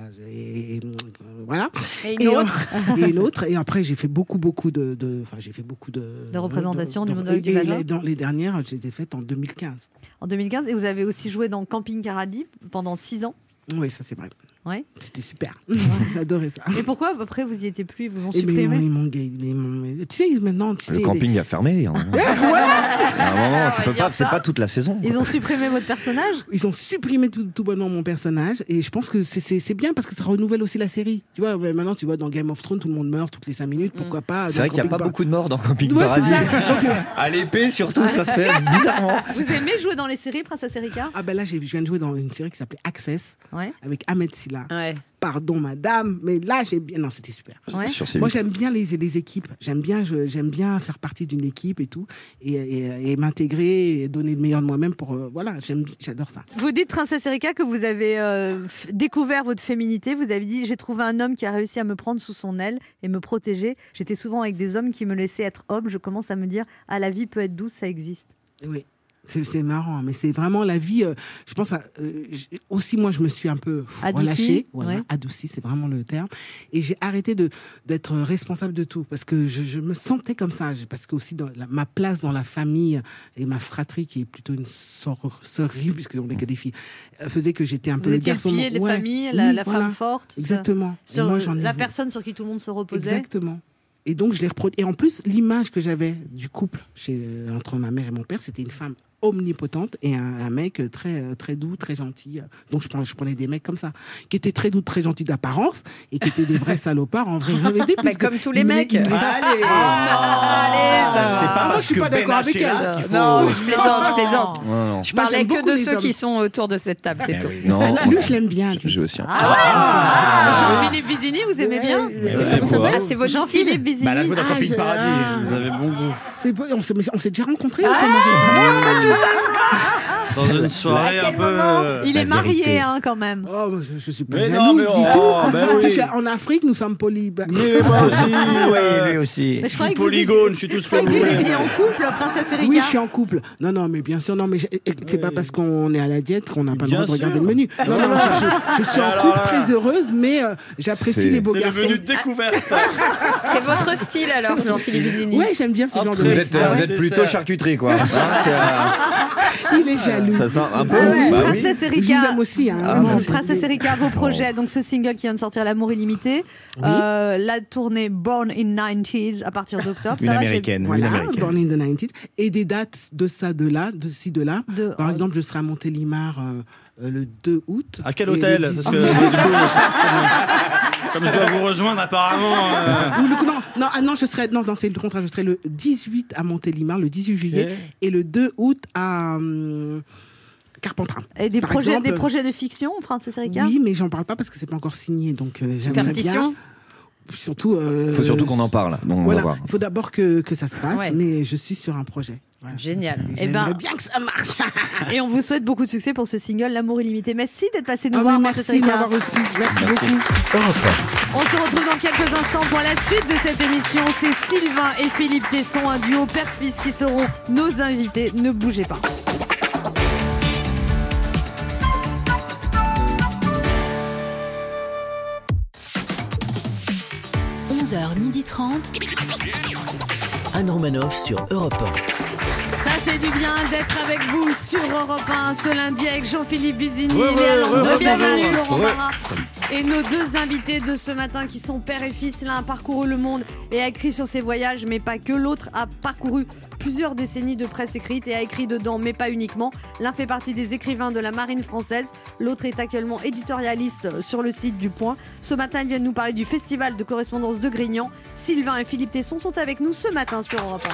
Voilà. Et une autre. Et une autre. Et après, j'ai fait beaucoup de. J'ai fait beaucoup de. De représentations du de- monologue du et vagin. dans les dernières, je les ai faites en 2015. En 2015 et vous avez aussi joué dans Camping Paradis pendant 6 ans. Oui, ça c'est vrai. Ouais. C'était super. J'adorais ça. Et pourquoi après vous y étiez plus, ils vous ont Et mais supprimé? tu sais, maintenant, tu Le sais. camping a fermé. Hein. À un moment, tu peux dire pas, c'est ça. pas toute la saison. Ils ont supprimé votre personnage? Ils ont supprimé tout bonnement mon personnage et je pense que c'est bien parce que ça renouvelle aussi la série. Tu vois, mais maintenant, tu vois, dans Game of Thrones, tout le monde meurt toutes les 5 minutes. Pourquoi pas C'est vrai qu'il n'y a pas beaucoup de morts dans Camping Ouais, Paradis. c'est ça. Donc, À l'épée, surtout, ça se fait bizarrement. Vous aimez jouer dans les séries, Princesse Erika? ah ben là, je viens de jouer dans une série qui s'appelait Access Ouais. avec Ahmed Silla. Ouais. Pardon, madame, mais là, j'ai bien. Non, c'était super. Ouais. Sur ces Moi, huit. j'aime bien les équipes. J'aime bien faire partie d'une équipe et tout, et m'intégrer et donner le meilleur de moi-même pour. Voilà, j'adore ça. Vous dites, Princesse Erika, que vous avez découvert votre féminité. Vous avez dit, j'ai trouvé un homme qui a réussi à me prendre sous son aile et me protéger. J'étais souvent avec des hommes qui me laissaient être homme. Je commence à me dire, ah, la vie peut être douce, ça existe. Oui. C'est marrant, mais c'est vraiment la vie. Je pense aussi, moi, je me suis un peu Adoucie, relâchée. Voilà, ouais. adoucie, c'est vraiment le terme. Et j'ai arrêté d'être responsable de tout parce que je me sentais comme ça. Parce que aussi, ma place dans la famille et ma fratrie, qui est plutôt une sœurie, puisqu'on n'est que des filles, faisait que j'étais un peu Vous le étiez le garçon. pilier de la Ouais. famille, Oui, la voilà. femme forte. Exactement. Et Sur moi, j'en ai la vu. personne sur qui tout le monde se reposait. Exactement. Et donc, je l'ai reproduit. Et en plus, l'image que j'avais du couple entre ma mère et mon père, c'était une femme omnipotente et un mec très doux, très gentil. Donc je prenais des mecs comme ça, qui étaient très doux, très gentils d'apparence et qui étaient des vrais salopards en vrai. Comme tous les mecs. Allez, c'est pas moi, parce je suis que pas d'accord Ben avec H est là elle. qu'il faut- Non, je plaisante. Non, non. Je Moi, parlais j'aime que beaucoup de les ceux hommes. qui sont autour de cette table, c'est tout. Non, Lui, je l'aime bien. je aussi. Jean-Philippe Vizini, vous aimez bien Ah, c'est votre style. Jean-Philippe Vizini. Bah, la faute à Camping j'ai- Paradis. Vous avez bon goût. On s'est déjà rencontrés. Dans une soirée À un quel peu. moment Il est marié vérité. quand même. Oh, je suis pas Mais non, jalouse mais du oh, tout. ben oui. Tu sais, en Afrique, nous sommes poly. Mais moi aussi. Oui, lui aussi. Mais je Je croyais suis que vous étiez- polygone, je suis tout ce je que croyais vous que vous voulez. étiez en couple, Princesse Erika. Oui, je suis en couple. Non, mais bien sûr, non, mais c'est pas parce qu'on est à la diète qu'on n'a pas le Bien droit de regarder sûr. le menu. Non, je suis en Alors couple là. très heureuse, mais j'apprécie C'est- les beaux C'est le garçons. menu de découverte. C'est votre style alors, Jean-Philippe Vizini. Ouais, j'aime bien ce genre de Après, mec. Vous êtes plutôt charcuterie, quoi. Il est jaloux. Ça sent un peu. Ah ouais, Bah oui. Princesse Je Erika. vous aime aussi. Hein, Ah, vraiment, merci. c'est- Princesse Erika, vos projets, donc ce single qui vient de sortir, L'amour illimité, la tournée Born in 90s à partir d'octobre. Une Ça va, américaine. Une Voilà, américaine. Born in the 90s. Et des dates de ça, de là, de ci, de là. Par exemple, je serai à Montélimar le 2 août. À quel Et le hôtel 18 Parce que du coup, comme je dois vous rejoindre apparemment. Non, je serai, non, c'est le contraire. Je serai le 18 à Montélimar, le 18 juillet, Ok. et le 2 août à Carpentras. Et des Par projets, exemple, des projets de fiction, Princesse Erika. Oui, mais j'en parle pas parce que c'est pas encore signé, donc j'aimerais bien. Superstition. Surtout. Faut surtout qu'on en parle. Donc on va Voilà, voir. il faut d'abord que ça se fasse, Ouais. mais je suis sur un projet. Voilà. Génial. Et Eh ben- j'aimerais bien que ça marche. Et on vous souhaite beaucoup de succès pour ce single, L'amour illimité. Merci d'être passé nous Ah, voir, mais Princesse merci de Erika. m'avoir reçu. Merci beaucoup. On se retrouve dans quelques instants pour la suite de cette émission. C'est Sylvain et Philippe Tesson, un duo père-fils qui seront nos invités. Ne bougez pas. 11h30. Anne Romanoff sur Europe 1. Ça fait du bien d'être avec vous sur Europe 1 ce lundi avec Jean-Philippe Vizini, Ouais, Léa Landau, ouais, bienvenue, bonjour. Laurent Ouais. Barra. Et nos deux invités de ce matin qui sont père et fils. L'un a parcouru le monde et a écrit sur ses voyages, mais pas que. L'autre a parcouru plusieurs décennies de presse écrite et a écrit dedans, mais pas uniquement. L'un fait partie des écrivains de la marine française. L'autre est actuellement éditorialiste sur le site du Point. Ce matin, ils viennent nous parler du festival de correspondance de Grignan. Sylvain et Philippe Tesson sont avec nous ce matin sur Europe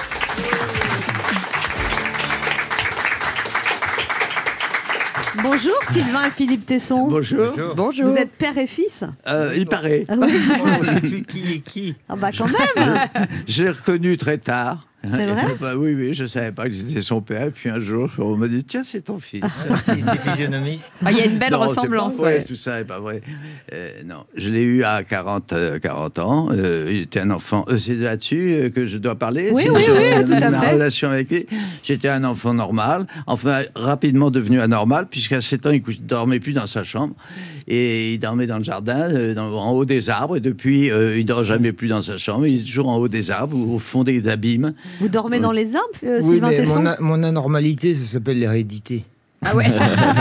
1. Bonjour Sylvain et Philippe Tesson. Bonjour. Bonjour. Vous êtes père et fils? Il paraît. Ah oui. On ne sait plus qui est qui. Ah bah quand même. Je l'ai reconnu très tard. C'est vrai? Bah oui, je ne savais pas que c'était son père. Et puis un jour, on m'a dit, tiens, c'est ton fils. Il était physionomiste. Il y a une belle Non, c'est ressemblance. pas vrai, Ouais. tout ça n'est pas vrai. Non, je l'ai eu à 40 ans. Il était un enfant. C'est là-dessus que je dois parler. Oui, c'est oui, sur, oui, tout à ma fait. relation avec lui. J'étais un enfant normal. Enfin, rapidement devenu anormal, puisqu'à 7 ans, il ne dormait plus dans sa chambre. Et il dormait dans le jardin, en haut des arbres. Et depuis, il ne dort jamais plus dans sa chambre. Il est toujours en haut des arbres ou au fond des abîmes. Vous dormez dans les arbres, Oui, Sylvain mais Tesson? mon anormalité, ça s'appelle l'hérédité. Ah ouais.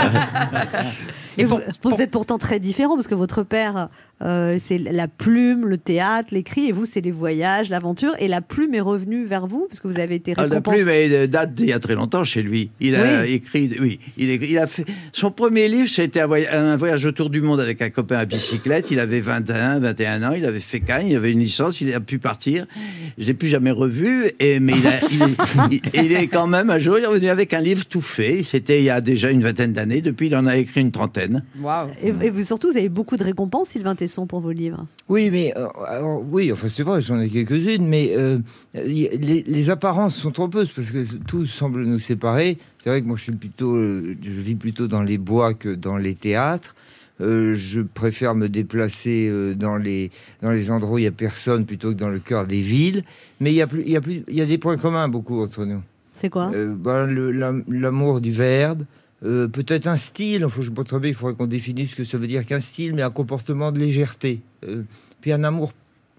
Et vous êtes pourtant très différents parce que votre père, c'est la plume, le théâtre, l'écrit, et vous, c'est les voyages, l'aventure. Et la plume est revenue vers vous parce que vous avez été La récompensé. plume elle date d'il y a très longtemps chez lui. Il a écrit, il a fait son premier livre, c'était un voyage autour du monde avec un copain à bicyclette. Il avait 21 ans, il avait fait Cannes, il avait une licence, il a pu partir. Je l'ai plus jamais revu, mais il est quand même un jour, il est revenu avec un livre tout fait. C'était il y a déjà une vingtaine d'années. Depuis, il en a écrit une trentaine. Waouh. Et vous, surtout, vous avez beaucoup de récompenses, Sylvain Tesson, pour vos livres. Oui, mais oui, enfin c'est vrai, j'en ai quelques-unes, mais les apparences sont trompeuses parce que tout semble nous séparer. C'est vrai que moi je vis plutôt dans les bois que dans les théâtres. Je préfère me déplacer dans les endroits où il n'y a personne plutôt que dans le cœur des villes. Mais il y a des points communs beaucoup entre nous. C'est quoi? L'amour du verbe. Peut-être un style, je ne sais pas très bien, il faudrait qu'on définisse ce que ça veut dire qu'un style, mais un comportement de légèreté. Puis un amour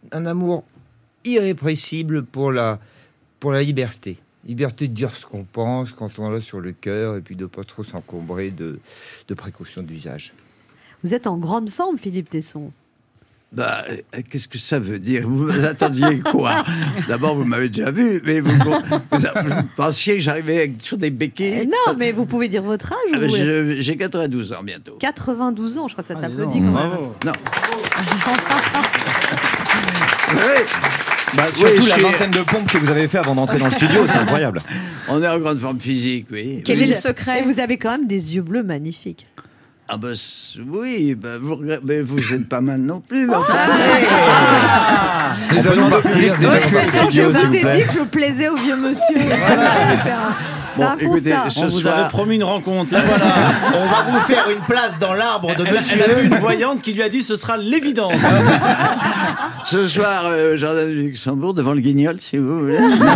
irrépressible pour la liberté. Liberté de dire ce qu'on pense quand on l'a sur le cœur, et puis de ne pas trop s'encombrer de précautions d'usage. Vous êtes en grande forme, Philippe Tesson. Bah, qu'est-ce que ça veut dire? Vous attendiez quoi? D'abord, vous m'avez déjà vu, mais vous pensiez que j'arrivais sur des béquilles? Non, mais vous pouvez dire votre âge. J'ai 92 ans bientôt. 92 ans, je crois que ça s'applaudit quand même. Non. Surtout la vingtaine de pompes que vous avez fait avant d'entrer dans le studio, c'est incroyable. On est en grande forme physique, oui. Quel est le secret? Et vous avez quand même des yeux bleus magnifiques. Ah bah oui, bah mais vous n'êtes pas mal non plus. Mais enfin, Nous allons partir. Je vous ai dit que je plaisais au vieux monsieur. C'est un constat. On vous avait promis une rencontre, là voilà. On va vous faire une place dans l'arbre de monsieur. Elle a vu une voyante qui lui a dit ce sera l'évidence. Ce soir, Jardin du Luxembourg, devant le Guignol, si vous voulez.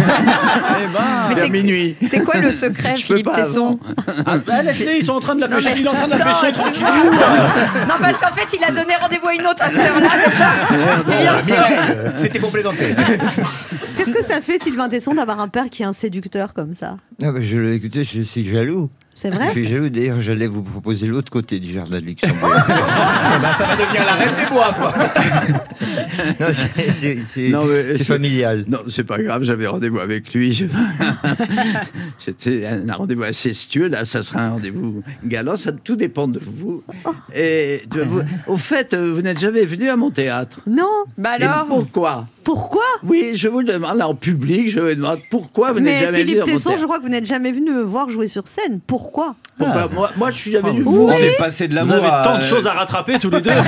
Vers minuit. C'est quoi le secret, Philippe Tesson? Laisse-les, ils sont en train de la pêcher. Il est en train de la pêcher tranquillement. Non, parce qu'en fait, il a donné rendez-vous à une autre à cette heure-là. C'était pour plaisanter. Qu'est-ce que ça fait, Sylvain Tesson, d'avoir un père qui est un séducteur comme ça? Écoutez, je suis jaloux. C'est vrai? Je suis jaloux. D'ailleurs, j'allais vous proposer l'autre côté du jardin de Luxembourg. Ça va devenir la reine des bois, quoi. Non, c'est familial. Non, c'est pas grave, j'avais rendez-vous avec lui. C'était un rendez-vous incestueux, là, ça sera un rendez-vous galant, ça tout dépend de vous. Et au fait, vous n'êtes jamais venu à mon théâtre? Non. Bah alors? Et pourquoi? Pourquoi? Oui, je vous le demande, là, en public, je vous demande pourquoi vous n'êtes jamais venu à mon Philippe Tesson, théâtre? je crois que vous n'êtes jamais venu me voir jouer sur scène. Pourquoi? Moi, je suis jamais venu. On est passé de l'amour. Vous avez tant de choses à rattraper tous les deux.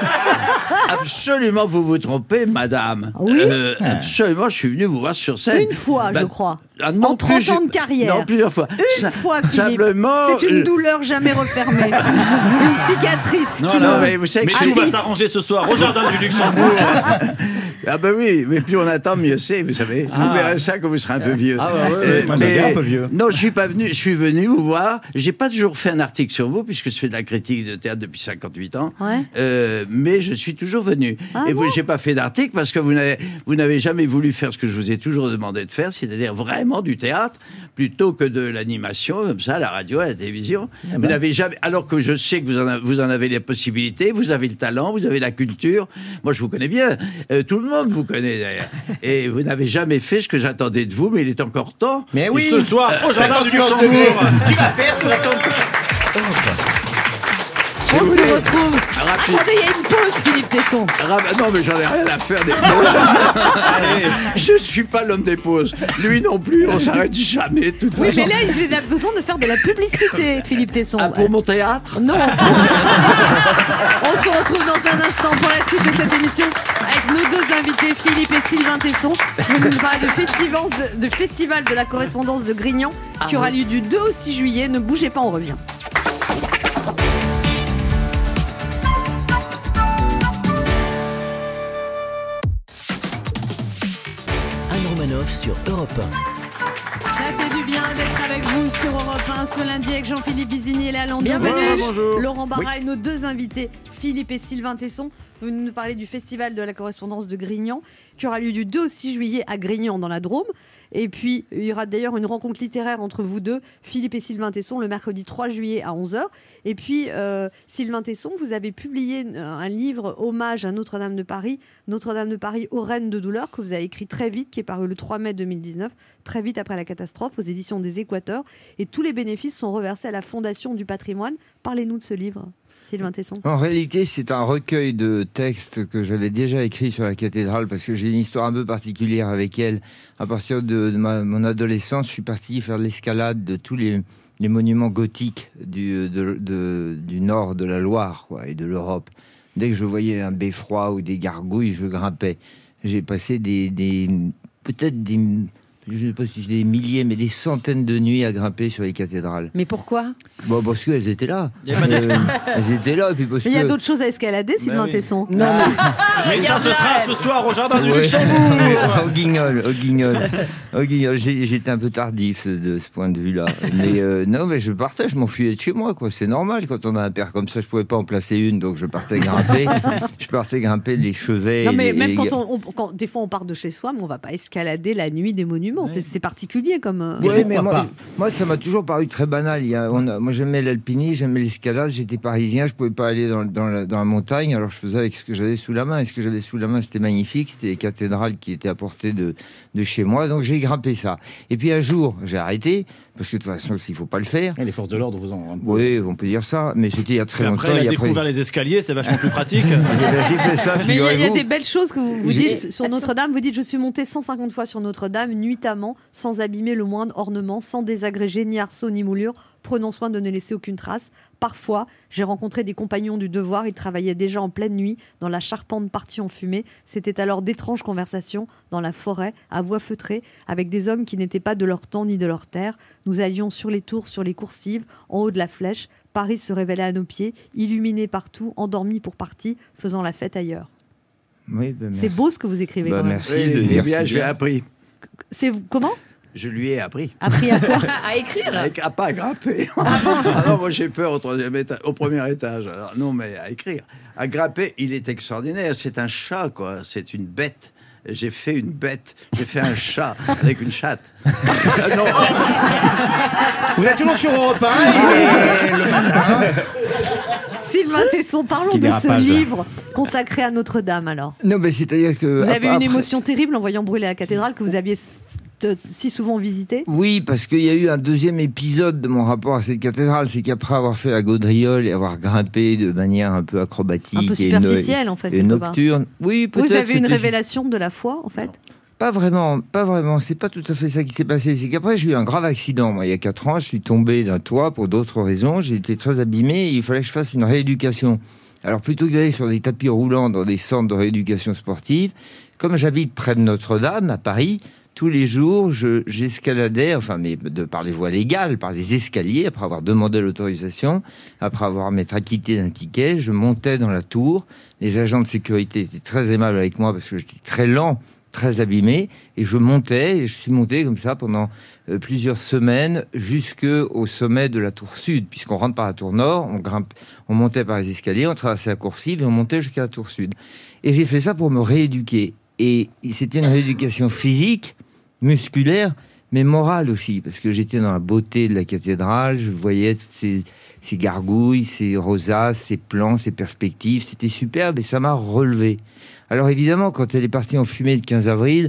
Absolument, vous vous trompez, madame. Oui. Absolument, je suis venu vous voir sur scène. Une fois, je crois. Non, en 30 ans de carrière. Non, plusieurs fois. Une fois, Philippe. Simplement, c'est une douleur jamais refermée. Une cicatrice. Non, mais vous savez Mais que tout va s'arranger ce soir au jardin du Luxembourg. Ah ben oui, mais plus on attend, mieux c'est, vous savez. Vous verrez ça quand vous serez un peu vieux. Moi, j'aime bien un peu vieux. Non, je suis pas venu. Je suis venu vous voir. J'ai pas toujours fait un article sur vous, puisque je fais de la critique de théâtre depuis 58 ans. Ouais. Mais je suis toujours venu. Et vous, j'ai pas fait d'article parce que vous n'avez jamais voulu faire ce que je vous ai toujours demandé de faire, c'est-à-dire vraiment du théâtre, plutôt que de l'animation, comme ça, à la radio, à la télévision. Vous n'avez jamais. Alors que je sais que vous en avez les possibilités, vous avez le talent, vous avez la culture. Moi, je vous connais bien. Tout le monde vous connaît d'ailleurs. Et vous n'avez jamais fait ce que j'attendais de vous, mais il est encore temps. Mais oui. Ce soir au jardin du Luxembourg. Tu vas faire, tu vas attendre. On se retrouve. Attendez, il y a une pause, Philippe Tesson. Non, mais j'en ai rien à faire des pauses. Je suis pas l'homme des pauses. Lui non plus, on s'arrête jamais. De toute façon. Mais là, j'ai besoin de faire de la publicité, Philippe Tesson. Pour mon théâtre? Non. On se retrouve dans un instant pour la suite de cette émission avec nos deux invités, Philippe et Sylvain Tesson. Je vais nous parler de festival de la correspondance de Grignan qui aura lieu du 2 au 6 juillet. Ne bougez pas, on revient. Sur Europe 1. Ça fait du bien d'être avec vous sur Europe 1 ce lundi avec Jean-Philippe Bizini et Léa Landau. Bienvenue. Bonjour. Laurent Barra et nos deux invités, Philippe et Sylvain Tesson. Vous nous parlez du festival de la correspondance de Grignan qui aura lieu du 2 au 6 juillet à Grignan dans la Drôme. Et puis, il y aura d'ailleurs une rencontre littéraire entre vous deux, Philippe et Sylvain Tesson, le mercredi 3 juillet à 11h. Et puis, Sylvain Tesson, vous avez publié un livre hommage à Notre-Dame de Paris, aux Reines de douleur, que vous avez écrit très vite, qui est paru le 3 mai 2019, très vite après la catastrophe, aux éditions des Équateurs. Et tous les bénéfices sont reversés à la Fondation du patrimoine. Parlez-nous de ce livre, Sylvain Tesson. En réalité, c'est un recueil de textes que j'avais déjà écrit sur la cathédrale parce que j'ai une histoire un peu particulière avec elle. À partir de mon adolescence, je suis parti faire de l'escalade de tous les monuments gothiques du nord de la Loire et de l'Europe. Dès que je voyais un beffroi ou des gargouilles, je grimpais. J'ai passé peut-être je ne sais pas si c'est des milliers, mais des centaines de nuits à grimper sur les cathédrales. Mais pourquoi? Parce qu'elles étaient là. Elles étaient là. Et puis parce il y a d'autres choses à escalader, Sylvain Tesson. Non, mais ça, ce sera ce soir au jardin du Luxembourg. Au Guignol. J'étais un peu tardif de ce point de vue-là. Mais non, mais je partais, je m'enfuyais de chez moi, quoi. C'est normal quand on a un père comme ça. Je pouvais pas en placer une, donc je partais grimper. Les chevets. Non, mais même quand des fois on part de chez soi, mais on va pas escalader la nuit des monuments. absolument. C'est particulier comme. Oui, mais moi, ça m'a toujours paru très banal. Moi, j'aimais l'alpinisme, j'aimais l'escalade. J'étais parisien, je pouvais pas aller dans la montagne. Alors, je faisais avec ce que j'avais sous la main. Et ce que j'avais sous la main, c'était magnifique. C'était les cathédrales qui étaient à portée de chez moi. Donc, j'ai grimpé ça. Et puis, un jour, j'ai arrêté. Parce que de toute façon, il ne faut pas le faire. Et les forces de l'ordre vous en... Oui, on peut dire ça. Mais c'était il y a très longtemps. Après, il a découvert les escaliers, c'est vachement plus pratique. J'ai fait ça, mais il y a des belles choses que vous dites sur Notre-Dame. Vous dites, je suis monté 150 fois sur Notre-Dame, nuitamment, sans abîmer le moindre ornement, sans désagréger ni arceaux ni moulures, prenant soin de ne laisser aucune trace. Parfois, j'ai rencontré des compagnons du devoir. Ils travaillaient déjà en pleine nuit, dans la charpente partie en fumée. C'était alors d'étranges conversations, dans la forêt, à voix feutrée, avec des hommes qui n'étaient pas de leur temps ni de leur terre. Nous allions sur les tours, sur les coursives, en haut de la flèche. Paris se révélait à nos pieds, illuminé partout, endormi pour partie, faisant la fête ailleurs. Oui, c'est beau ce que vous écrivez quand même. Merci. Oui, bien, je lui ai appris. Comment ? Je lui ai appris. Appris à quoi ? À écrire ? Pas à grimper. Non, moi j'ai peur au premier étage. Alors, non, mais à écrire. À grimper, il est extraordinaire. C'est un chat, quoi. C'est une bête. J'ai fait une bête. J'ai fait un chat avec une chatte. Non. Vous êtes toujours sur Europe 1 le matin. Sylvain Tesson, parlons de ce livre consacré à Notre-Dame alors. Non, mais c'est-à-dire que... Vous avez une émotion terrible en voyant brûler la cathédrale que vous aviez si souvent visité. Oui, parce qu'il y a eu un deuxième épisode de mon rapport à cette cathédrale, c'est qu'après avoir fait la gaudriole et avoir grimpé de manière un peu acrobatique, un peu superficielle en fait, et nocturne. Oui, peut-être. Vous avez une révélation de la foi en fait. Pas vraiment. C'est pas tout à fait ça qui s'est passé. C'est qu'après, j'ai eu un grave accident. Moi, il y a 4 ans, je suis tombé d'un toit pour d'autres raisons. J'ai été très abîmé et il fallait que je fasse une rééducation. Alors, plutôt que d'aller sur des tapis roulants dans des centres de rééducation sportive, comme j'habite près de Notre-Dame, à Paris, tous les jours, j'escaladais, mais par les voies légales, par les escaliers, après avoir demandé l'autorisation, après avoir m'être acquitté d'un ticket, je montais dans la tour. Les agents de sécurité étaient très aimables avec moi parce que j'étais très lent, très abîmé, et je suis monté comme ça pendant plusieurs semaines jusqu'au sommet de la tour sud, puisqu'on rentre par la tour nord, on montait par les escaliers, on traversait la coursive et on montait jusqu'à la tour sud. Et j'ai fait ça pour me rééduquer. Et c'était une rééducation physique, musculaire, mais morale aussi, parce que j'étais dans la beauté de la cathédrale, je voyais toutes ces gargouilles, ces rosaces, ces plans, ces perspectives, c'était superbe et ça m'a relevé. Alors évidemment, quand elle est partie en fumée le 15 avril,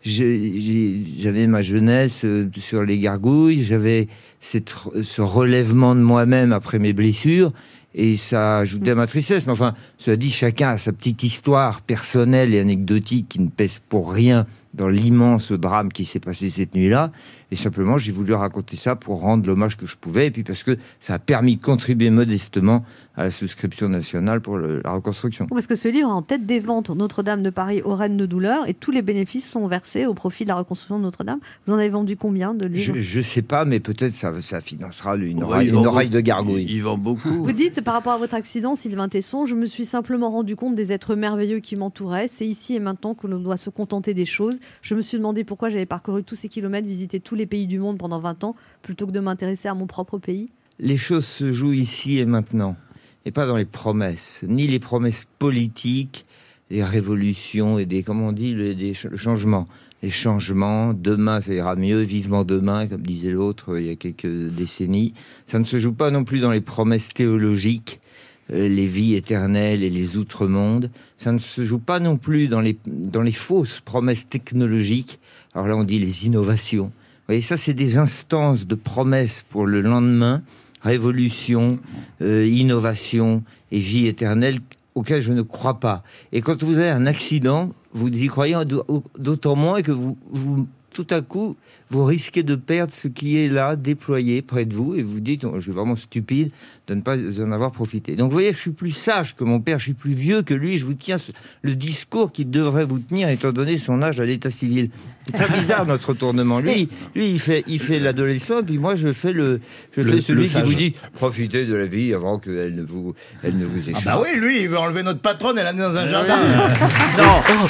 j'avais ma jeunesse sur les gargouilles, j'avais ce relèvement de moi-même après mes blessures, et ça ajoutait à ma tristesse. Mais enfin, cela dit, chacun a sa petite histoire personnelle et anecdotique qui ne pèse pour rien dans l'immense drame qui s'est passé cette nuit-là. Et simplement, j'ai voulu raconter ça pour rendre l'hommage que je pouvais, et puis parce que ça a permis de contribuer modestement à la souscription nationale pour la reconstruction. Parce que ce livre est en tête des ventes, Notre-Dame de Paris, aux Reines de douleur, et tous les bénéfices sont versés au profit de la reconstruction de Notre-Dame. Vous en avez vendu combien de livres ? Je ne sais pas, mais peut-être ça financera une oreille de gargouille. Ils vendent beaucoup. Vous dites, par rapport à votre accident, Sylvain Tesson, je me suis simplement rendu compte des êtres merveilleux qui m'entouraient. C'est ici et maintenant que l'on doit se contenter des choses. Je me suis demandé pourquoi j'avais parcouru tous ces kilomètres, visité tous les pays du monde pendant 20 ans, plutôt que de m'intéresser à mon propre pays. Les choses se jouent ici et maintenant, et pas dans les promesses, ni les promesses politiques, les révolutions et le changement. Les changements, demain ça ira mieux, vivement demain, comme disait l'autre il y a quelques décennies. Ça ne se joue pas non plus dans les promesses théologiques, les vies éternelles et les outre-mondes. Ça ne se joue pas non plus dans les fausses promesses technologiques. Alors là, on dit les innovations. Vous voyez, ça, c'est des instances de promesses pour le lendemain, révolution, innovation et vie éternelle, auxquelles je ne crois pas. Et quand vous avez un accident, vous y croyez d'autant moins que vous tout à coup, vous risquez de perdre ce qui est là, déployé près de vous, et vous dites, je suis vraiment stupide de ne pas en avoir profité. Donc vous voyez, je suis plus sage que mon père, je suis plus vieux que lui, je vous tiens le discours qu'il devrait vous tenir, étant donné son âge à l'état civil. C'est très bizarre notre retournement. Lui, il fait l'adolescent, puis moi je fais celui qui vous dit, profitez de la vie avant qu'elle ne vous échappe. Ah bah oui, lui, il veut enlever notre patronne et l'amener dans un jardin. Non.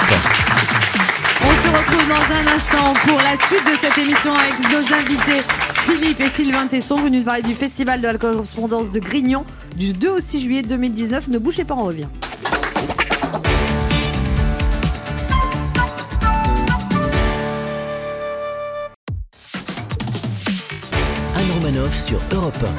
On se retrouve dans un instant pour la suite de cette émission avec nos invités Philippe et Sylvain Tesson, venus nous parler du Festival de la correspondance de Grignon du 2 au 6 juillet 2019. Ne bougez pas, on revient. Romanov sur Europe 1.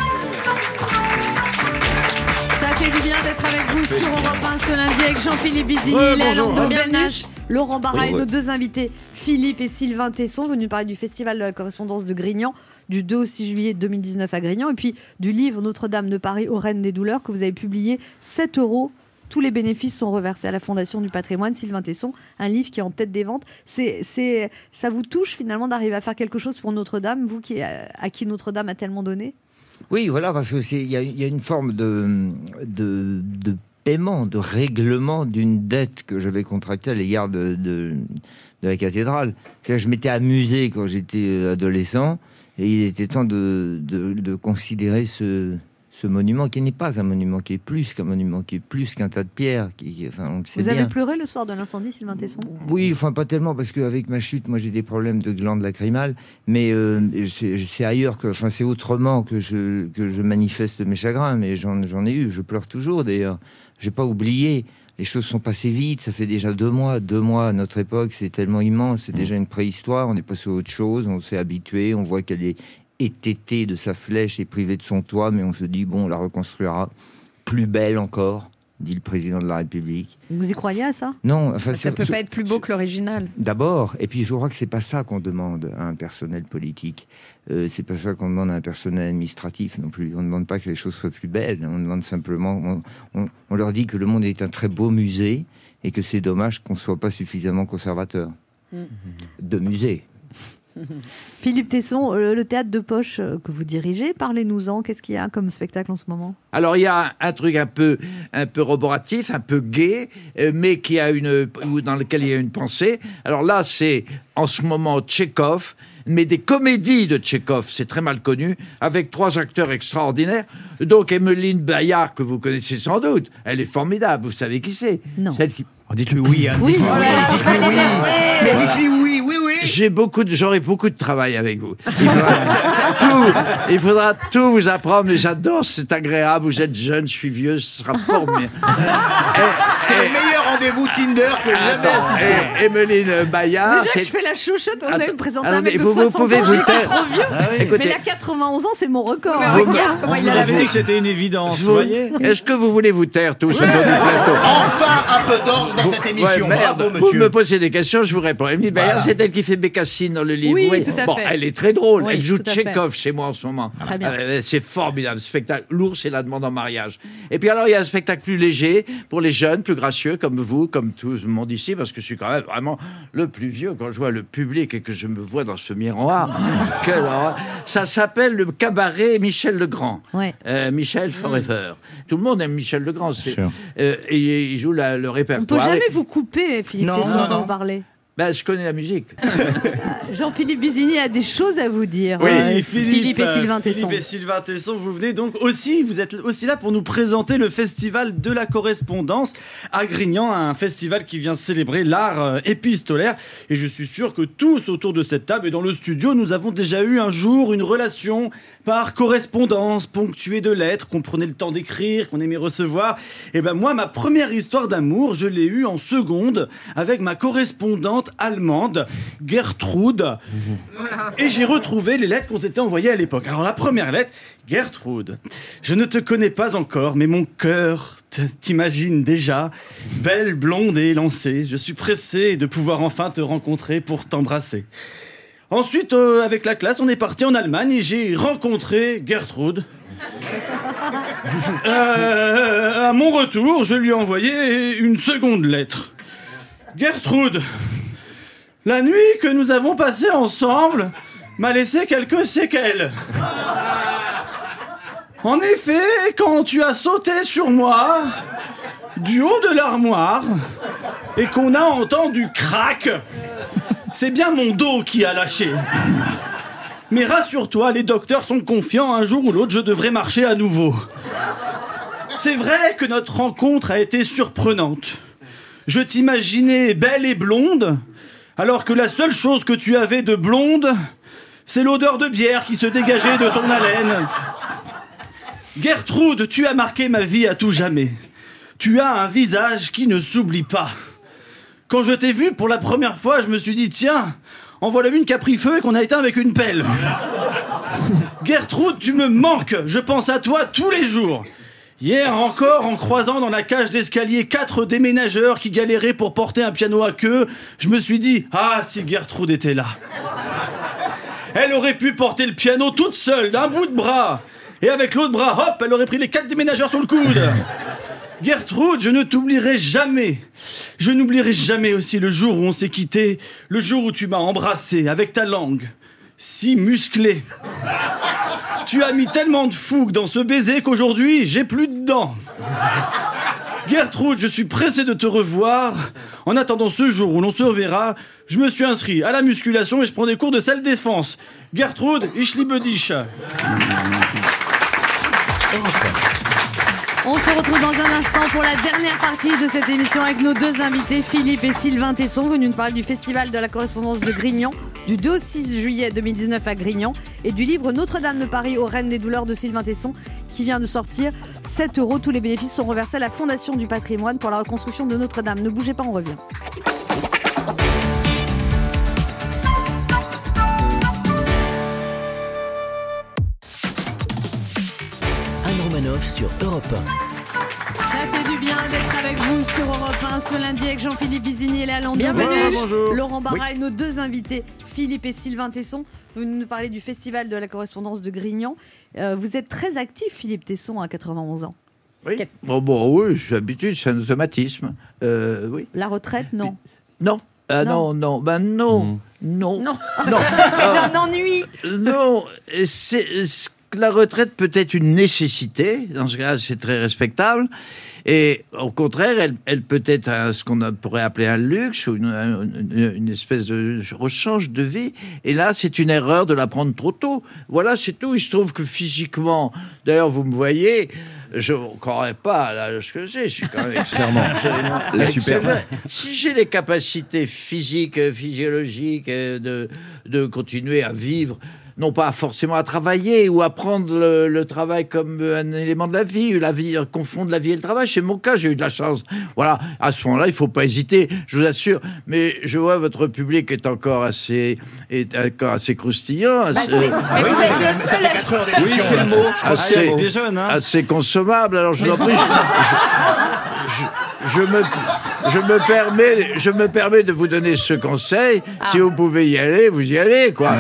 Ça fait du bien d'être avec vous sur Europe 1 ce lundi avec Jean-Philippe Bizini, Léa Landau, Ben H, Laurent Barra et nos deux invités Philippe et Sylvain Tesson venus parler du festival de la correspondance de Grignan du 2 au 6 juillet 2019 à Grignan et puis du livre Notre-Dame de Paris aux Reines des Douleurs que vous avez publié 7 €. Tous les bénéfices sont reversés à la Fondation du Patrimoine. Sylvain Tesson, un livre qui est en tête des ventes. Ça vous touche finalement d'arriver à faire quelque chose pour Notre-Dame, vous à qui Notre-Dame a tellement donné? Oui, voilà, parce qu'il y a une forme de paiement, de règlement d'une dette que j'avais contractée à l'égard de la cathédrale. C'est-à-dire, je m'étais amusé quand j'étais adolescent et il était temps de considérer ce monument qui n'est pas un monument, qui est plus qu'un monument, qui est plus qu'un tas de pierres. On le sait Vous avez bien. pleuré le soir de l'incendie, Sylvain Tesson? Oui, enfin pas tellement, parce qu'avec ma chute, moi j'ai des problèmes de glandes lacrymales, mais c'est ailleurs, c'est autrement que je manifeste mes chagrins, mais j'en ai eu, je pleure toujours d'ailleurs. J'ai pas oublié, les choses sont passées vite, ça fait déjà 2 mois. 2 mois à notre époque, c'est tellement immense, c'est déjà une préhistoire, on est passé à autre chose, on s'est habitué, on voit qu'elle est ététée de sa flèche et privée de son toit, mais on se dit, bon, on la reconstruira plus belle encore, dit le président de la République. Vous y croyez à ça? Non, Ça peut pas être plus beau que l'original. D'abord, et puis je crois que c'est pas ça qu'on demande à un personnel politique. C'est pas ça qu'on demande à un personnel administratif non plus. On ne demande pas que les choses soient plus belles. On demande simplement, on leur dit que le monde est un très beau musée et que c'est dommage qu'on soit pas suffisamment conservateur de musée. Philippe Tesson, le théâtre de poche que vous dirigez, parlez-nous-en. Qu'est-ce qu'il y a comme spectacle en ce moment? Alors il y a un truc un peu roboratif, un peu gai, mais dans lequel il y a une pensée. Alors là, c'est en ce moment Tchekhov, mais des comédies de Tchekhov, c'est très mal connu, avec 3 acteurs extraordinaires. Donc Emmeline Bayard, que vous connaissez sans doute, elle est formidable. Vous savez qui c'est? Non. Celle qui... Dites-lui oui, hein. Oui, Dites-lui oui. Mais dites-lui oui, oui, oui. J'aurai beaucoup de travail avec vous. Il faudra tout vous apprendre, mais j'adore, c'est agréable. Vous êtes jeune, je suis vieux, ce sera formidable. C'est le meilleur rendez-vous Tinder que j'ai jamais assisté. Emmeline Bayard. Déjà, je fais la chouchoute, on allait me présenter un attendez, mec de vous 60 pouvez ans, vous j'étais taire. trop vieux. Écoutez, Mais il a 91 ans, c'est mon record. Mais regarde comment il Vous a la avez dit voix. que c'était une évidence, vous voyez. Est-ce que vous voulez vous taire tous autour du plateau? Enfin un peu d'ordre dans cette émission. Ouais, merde. Bravo, Vous monsieur. me posez des questions, je vous réponds. Emily Bayard, c'est elle qui fait Bécassine dans le livre. Oui, tout à fait. Elle est très drôle. Oui, Elle joue tout à fait. Tchekhov chez moi en ce moment. Très bien. C'est formidable. Spectacle. L'ours et la demande en mariage. Et puis alors, il y a un spectacle plus léger pour les jeunes, plus gracieux, comme vous, comme tout le monde ici, parce que je suis quand même vraiment le plus vieux quand je vois le public et que je me vois dans ce miroir. Quelle horreur. Ça s'appelle le cabaret Michel Legrand. Ouais. Michel Forever. Tout le monde aime Michel Legrand. Sûr. Et il joue le On ne peut répertoire. jamais vous couper, Philippe Non, Tesson, non, quand non. vous parlez. Ben, je connais la musique. Jean-Philippe Bizini a des choses à vous dire. Oui, Philippe et Sylvain Tesson. Philippe et Sylvain Tesson, vous venez donc aussi, vous êtes aussi là pour nous présenter le festival de la correspondance à Grignan, un festival qui vient célébrer l'art épistolaire. Et je suis sûr que tous autour de cette table et dans le studio, nous avons déjà eu un jour une relation par correspondance, ponctuée de lettres qu'on prenait le temps d'écrire, qu'on aimait recevoir. Et ben moi, ma première histoire d'amour, je l'ai eue en seconde avec ma correspondante allemande, Gertrude. Et j'ai retrouvé les lettres qu'on s'était envoyées à l'époque. Alors la première lettre, Gertrude, je ne te connais pas encore, mais mon cœur t'imagine déjà, belle, blonde et élancée. Je suis pressé de pouvoir enfin te rencontrer pour t'embrasser. Ensuite, avec la classe, on est parti en Allemagne et j'ai rencontré Gertrude. À mon retour, je lui ai envoyé une seconde lettre. Gertrude, la nuit que nous avons passée ensemble m'a laissé quelques séquelles. En effet, quand tu as sauté sur moi, du haut de l'armoire, et qu'on a entendu crac, c'est bien mon dos qui a lâché. Mais rassure-toi, les docteurs sont confiants, un jour ou l'autre, je devrais marcher à nouveau. C'est vrai que notre rencontre a été surprenante. Je t'imaginais belle et blonde, alors que la seule chose que tu avais de blonde, c'est l'odeur de bière qui se dégageait de ton haleine. Gertrude, tu as marqué ma vie à tout jamais. Tu as un visage qui ne s'oublie pas. Quand je t'ai vu pour la première fois, je me suis dit, tiens, en voilà une qui a pris feu et qu'on a éteint avec une pelle. Gertrude, tu me manques. Je pense à toi tous les jours. Hier encore, en croisant dans la cage d'escalier 4 déménageurs qui galéraient pour porter un piano à queue, je me suis dit, ah, si Gertrude était là. Elle aurait pu porter le piano toute seule, d'un bout de bras. Et avec l'autre bras, hop, elle aurait pris les 4 déménageurs sur le coude. Gertrude, je ne t'oublierai jamais. Je n'oublierai jamais aussi le jour où on s'est quittés, le jour où tu m'as embrassé avec ta langue, si musclée. Tu as mis tellement de fougue dans ce baiser qu'aujourd'hui, j'ai plus de dents. Gertrude, je suis pressé de te revoir. En attendant ce jour où l'on se reverra, je me suis inscrit à la musculation et je prends des cours de self-défense. Gertrude, ich liebe dich. On se retrouve dans un instant pour la dernière partie de cette émission avec nos deux invités, Philippe et Sylvain Tesson, venus nous parler du Festival de la correspondance de Grignan, du 2 au 6 juillet 2019 à Grignan, et du livre Notre-Dame de Paris aux Reines des douleurs de Sylvain Tesson, qui vient de sortir. 7 €, tous les bénéfices sont reversés à la Fondation du patrimoine pour la reconstruction de Notre-Dame. Ne bougez pas, on revient. Romanoff sur Europe 1. Ça fait du bien d'être avec vous sur Europe 1 ce lundi avec Jean-Philippe Bizini et Léa Landau. Bienvenue. Bonjour. Laurent Barra et nos deux invités, Philippe et Sylvain Tesson, venus nous parler du Festival de la correspondance de Grignan. Vous êtes très actif, Philippe Tesson, à 91 ans. Oui. Oui, je suis habitué, c'est un automatisme. Oui. La retraite, non. Non. Non. Non. Non. C'est un ennui. Non. La retraite peut être une nécessité, dans ce cas-là c'est très respectable, et au contraire elle peut être ce qu'on pourrait appeler un luxe ou une espèce de rechange de vie, et là c'est une erreur de la prendre trop tôt. Voilà, c'est tout. Il se trouve que physiquement, d'ailleurs vous me voyez, je ne croirais pas à l'âge que j'ai, je suis quand même extrêmement la superbe. Si j'ai les capacités physiques, physiologiques de continuer à vivre, non pas forcément à travailler ou à prendre le travail comme un élément de la vie, confondre la vie et le travail. C'est mon cas, j'ai eu de la chance. Voilà, à ce moment-là, il ne faut pas hésiter, je vous assure. Mais je vois votre public est encore assez croustillant. Mais vous êtes le seul. Oui, c'est le mot. Je crois que c'est avec des jeunes. Assez consommable. Alors je vous en prie, je me permets de vous donner ce conseil. Si vous pouvez y aller, vous y allez, quoi.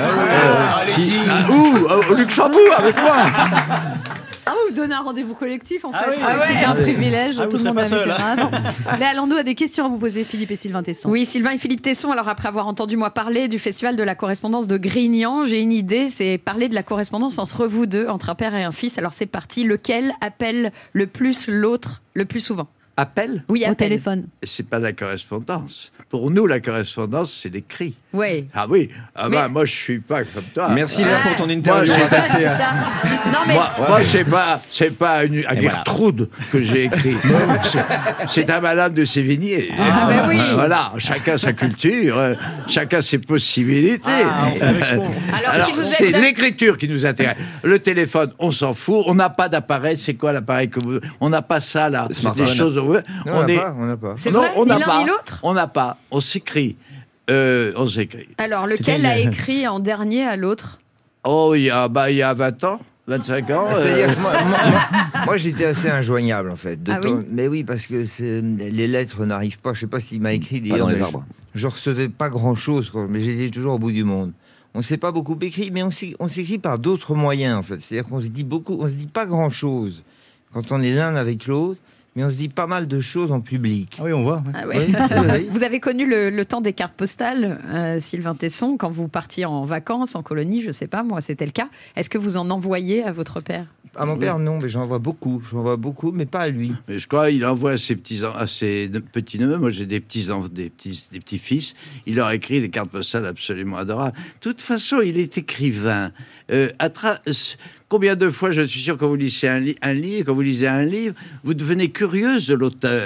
Au Luxembourg, avec moi. Ah, vous donnez un rendez-vous collectif, en fait. Oui. C'est un privilège. Vous tout le serez monde pas a seul. Léa Landau a des questions à vous poser, Philippe et Sylvain Tesson. Oui, Sylvain et Philippe Tesson. Alors après avoir entendu moi parler du Festival de la correspondance de Grignan, j'ai une idée, c'est parler de la correspondance entre vous deux, entre un père et un fils. Alors c'est parti. Lequel appelle le plus l'autre le plus souvent? Appel? Oui, Au appel. téléphone. C'est pas la correspondance. Pour nous, la correspondance, c'est l'écrit. Oui. Ah oui. Mais- Moi, je suis pas comme toi. Merci Léa pour ton interview. Moi, C'est assez, Non mais Moi, c'est pas un Gertrude que j'ai écrit. C'est un malade de Sévigné. Ah, ben oui. Voilà, chacun sa culture, chacun ses possibilités. Alors, si vous c'est êtes- l'écriture qui nous intéresse. Le téléphone, on s'en fout. On n'a pas d'appareil. C'est quoi l'appareil que vous... On n'a pas ça là. C'est Smartphone. des choses. Non, on n'a pas. c'est Non, vrai, on ni n'a l'un pas. ni l'autre. On n'a pas. On s'écrit. On s'écrit. Alors lequel a écrit en dernier à l'autre? Oh, il y a 20 ans, 25 ans. C'est-à-dire que moi, j'étais assez injoignable en fait. Ah oui Mais oui, parce que les lettres n'arrivent pas. Je sais pas s'il m'a écrit Pas d'ailleurs. dans les mais arbres. Je recevais pas grand-chose, quoi, mais j'étais toujours au bout du monde. On ne s'est pas beaucoup écrit, mais on s'écrit par d'autres moyens en fait. C'est-à-dire qu'on se dit beaucoup, on se dit pas grand-chose quand on est l'un avec l'autre, mais on se dit pas mal de choses en public. Ah oui, on voit. Ah ouais. Oui. Vous avez connu le temps des cartes postales, Sylvain Tesson, quand vous partiez en vacances, en colonie, je sais pas, moi c'était le cas. Est-ce que vous en envoyez à votre père? À mon père, non, mais j'en vois beaucoup, mais pas à lui. Mais je crois qu'il envoie à ses petits-neveux. Moi, j'ai des petits-fils. Il leur écrit des cartes postales absolument adorables. De toute façon, il est écrivain. Combien de fois, je suis sûr, quand vous lisez un livre, vous devenez curieuse de l'auteur.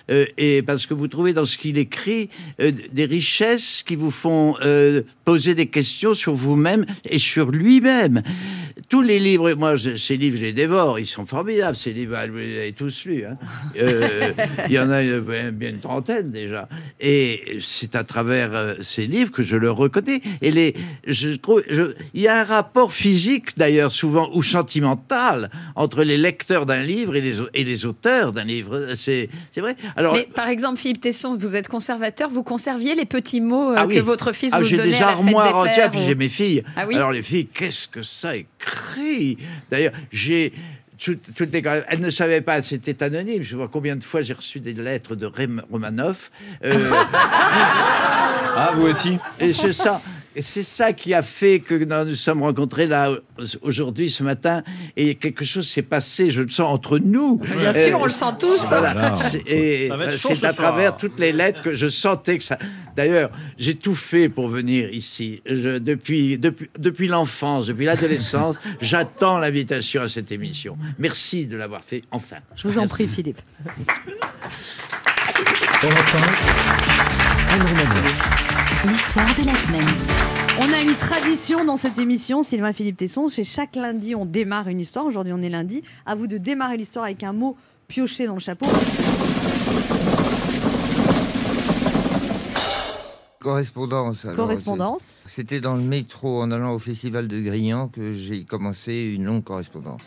et parce que vous trouvez dans ce qu'il écrit des richesses qui vous font poser des questions sur vous-même et sur lui-même. Tous les livres, ces livres, je les dévore, ils sont formidables, ces livres, vous les avez tous lus. Hein. Il y en a bien une trentaine déjà. Et c'est à travers ces livres que je le reconnais. Et je trouve, il y a un rapport physique, d'ailleurs, souvent, ou sentimental, entre les lecteurs d'un livre et les auteurs d'un livre. C'est vrai. Alors, mais par exemple, Philippe Tesson, vous êtes conservateur, vous conserviez les petits mots que votre fils vous donnait à la fête des pères. J'ai des armoires entières, puis j'ai mes filles. Ah oui. Alors les filles, qu'est-ce que ça écrit? D'ailleurs, j'ai... Elle ne savait pas, c'était anonyme. Je vois combien de fois j'ai reçu des lettres de Romanoff. Ah, vous aussi? Et c'est ça. Et c'est ça qui a fait que nous sommes rencontrés là aujourd'hui, ce matin, et quelque chose s'est passé, je le sens, entre nous. Bien sûr, on le sent tous. Voilà. Et Ça va être chaud c'est ce à soir. travers toutes les lettres que je sentais que ça... D'ailleurs, j'ai tout fait pour venir ici. Depuis l'enfance, depuis l'adolescence, j'attends l'invitation à cette émission. Merci de l'avoir fait enfin. Je vous en prie, Philippe. Anne Romanoff. L'histoire de la semaine. On a une tradition dans cette émission, Sylvain Philippe Tesson. Chez chaque lundi, on démarre une histoire. Aujourd'hui, on est lundi. À vous de démarrer l'histoire avec un mot pioché dans le chapeau. Correspondance. Alors, Correspondance. C'était dans le métro en allant au festival de Grignan que j'ai commencé une longue correspondance.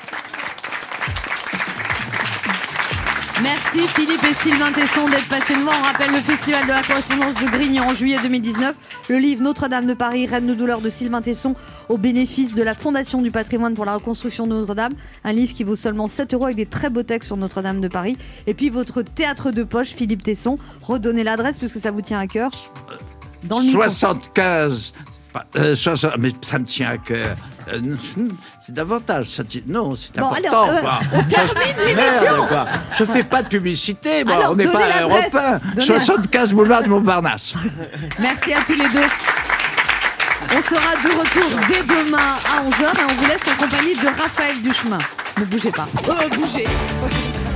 Merci Philippe et Sylvain Tesson d'être passés nous voir. On rappelle le festival de la correspondance de Grignan en juillet 2019. Le livre Notre-Dame de Paris, Reine de douleur de Sylvain Tesson au bénéfice de la Fondation du patrimoine pour la reconstruction de Notre-Dame. Un livre qui vaut seulement 7 € avec des très beaux textes sur Notre-Dame de Paris. Et puis votre théâtre de poche, Philippe Tesson. Redonnez l'adresse puisque ça vous tient à cœur. Dans le micro. 75. Mais ça me tient à cœur. C'est davantage. Non, c'est Bon, important. alors, quoi. on termine l'émission. Merde, quoi. Je fais pas de publicité. Moi. Alors, On n'est donnez pas à l'adresse. Europe 1. Donnez 75 boulevard de Montparnasse. Merci à tous les deux. On sera de retour dès demain à 11h et on vous laisse en compagnie de Raphaël Duchemin. Ne bougez pas. Bougez.